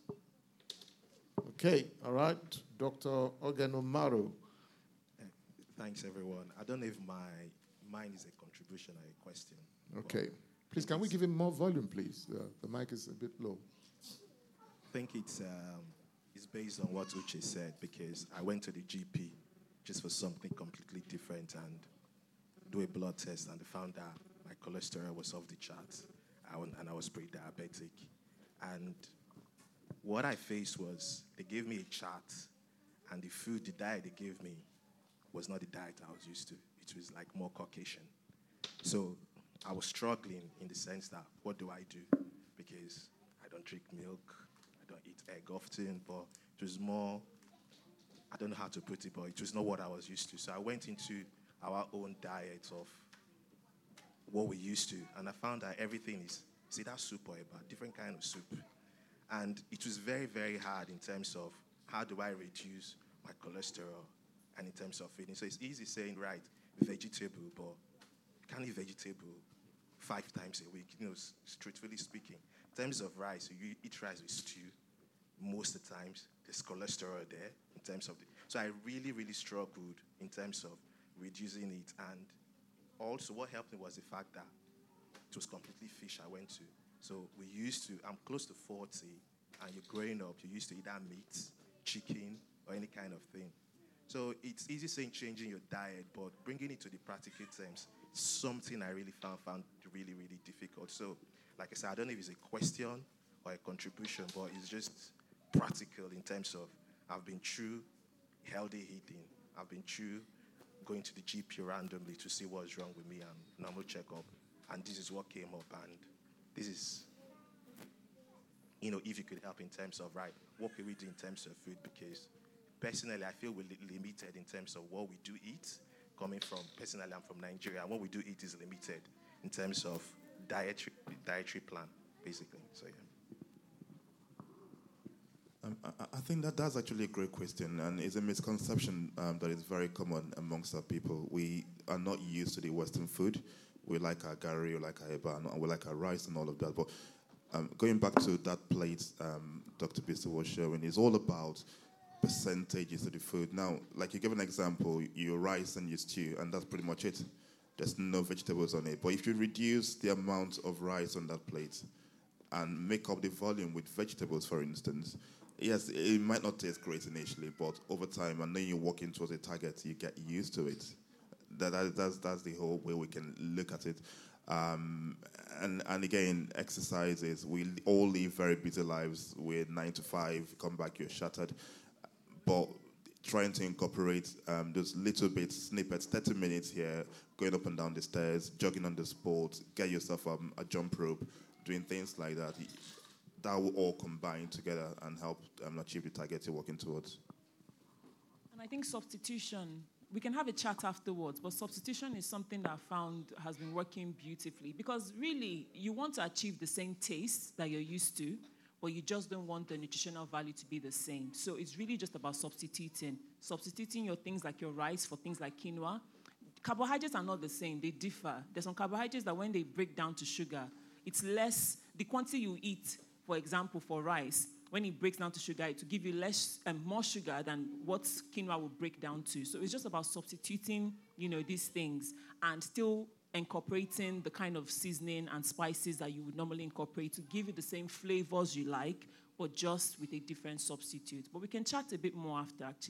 Okay, all right. Doctor Ogenomaro. Thanks, everyone. I don't know if my mine is a contribution or a question. Okay. Please, can we give him more volume, please? Uh, the mic is a bit low. I think it's, um, it's based on what Uche said, because I went to the G P just for something completely different and do a blood test, and they found that my cholesterol was off the charts, and I was pre-diabetic. And what I faced was they gave me a chart, and the food, the diet they gave me was not the diet I was used to. It was like more Caucasian. So I was struggling in the sense that, what do I do? Because I don't drink milk, I don't eat egg often, but it was more, I don't know how to put it, but it was not what I was used to. So I went into our own diet of what we used to, and I found that everything is, see that soup or a different kind of soup. And it was very, very hard in terms of how do I reduce my cholesterol and in terms of feeding. So it's easy saying, right, vegetable, but you can't eat vegetable five times a week, you know, truthfully speaking. In terms of rice, you eat rice with stew most of the times. There's cholesterol there in terms of the, so I really, really struggled in terms of reducing it. And also what helped me was the fact that it was completely fish I went to. So we used to, I'm close to forty, and you're growing up, you used to eat that meat, chicken, or any kind of thing. So it's easy saying changing your diet, but bringing it to the practical terms, something I really found, found really, really difficult. So like I said, I don't know if it's a question or a contribution, but it's just practical in terms of I've been through healthy eating. I've been through going to the G P randomly to see what's wrong with me and normal checkup. And this is what came up. And this is, you know, if you could help in terms of, right, what can we do in terms of food? Because personally, I feel we're li- limited in terms of what we do eat. Coming from, personally, I'm from Nigeria. And what we do eat is limited in terms of dietary, dietary plan, basically. So, yeah. Um, I, I think that that's actually a great question, and it's a misconception um, that is very common amongst our people. We are not used to the Western food. We like our gari, we like our eba, and we like our rice and all of that. But um, going back to that plate um, Doctor Bisi was showing, it's all about percentages of the food. Now, like you give an example, your rice and your stew, and that's pretty much it. There's no vegetables on it. But if you reduce the amount of rice on that plate, and make up the volume with vegetables, for instance. Yes, it might not taste great initially, but over time, and then you're working towards a target, you get used to it. That, that that's that's the whole way we can look at it. Um, and and again, exercises. We all live very busy lives. We're nine to five. Come back, you're shattered. But trying to incorporate um, those little bits, snippets, thirty minutes here, going up and down the stairs, jogging on the sport, get yourself um, a jump rope, doing things like that. That will all combine together and help um, achieve the target you're working towards. And I think substitution, we can have a chat afterwards, but substitution is something that I found has been working beautifully, because really, you want to achieve the same taste that you're used to, but you just don't want the nutritional value to be the same. So it's really just about substituting. Substituting your things like your rice for things like quinoa. Carbohydrates are not the same. They differ. There's some carbohydrates that when they break down to sugar, it's less, the quantity you eat, for example, for rice, when it breaks down to sugar, it will give you less and um, more sugar than what quinoa will break down to. So it's just about substituting, you know, these things and still incorporating the kind of seasoning and spices that you would normally incorporate to give you the same flavors you like, but just with a different substitute. But we can chat a bit more after, actually.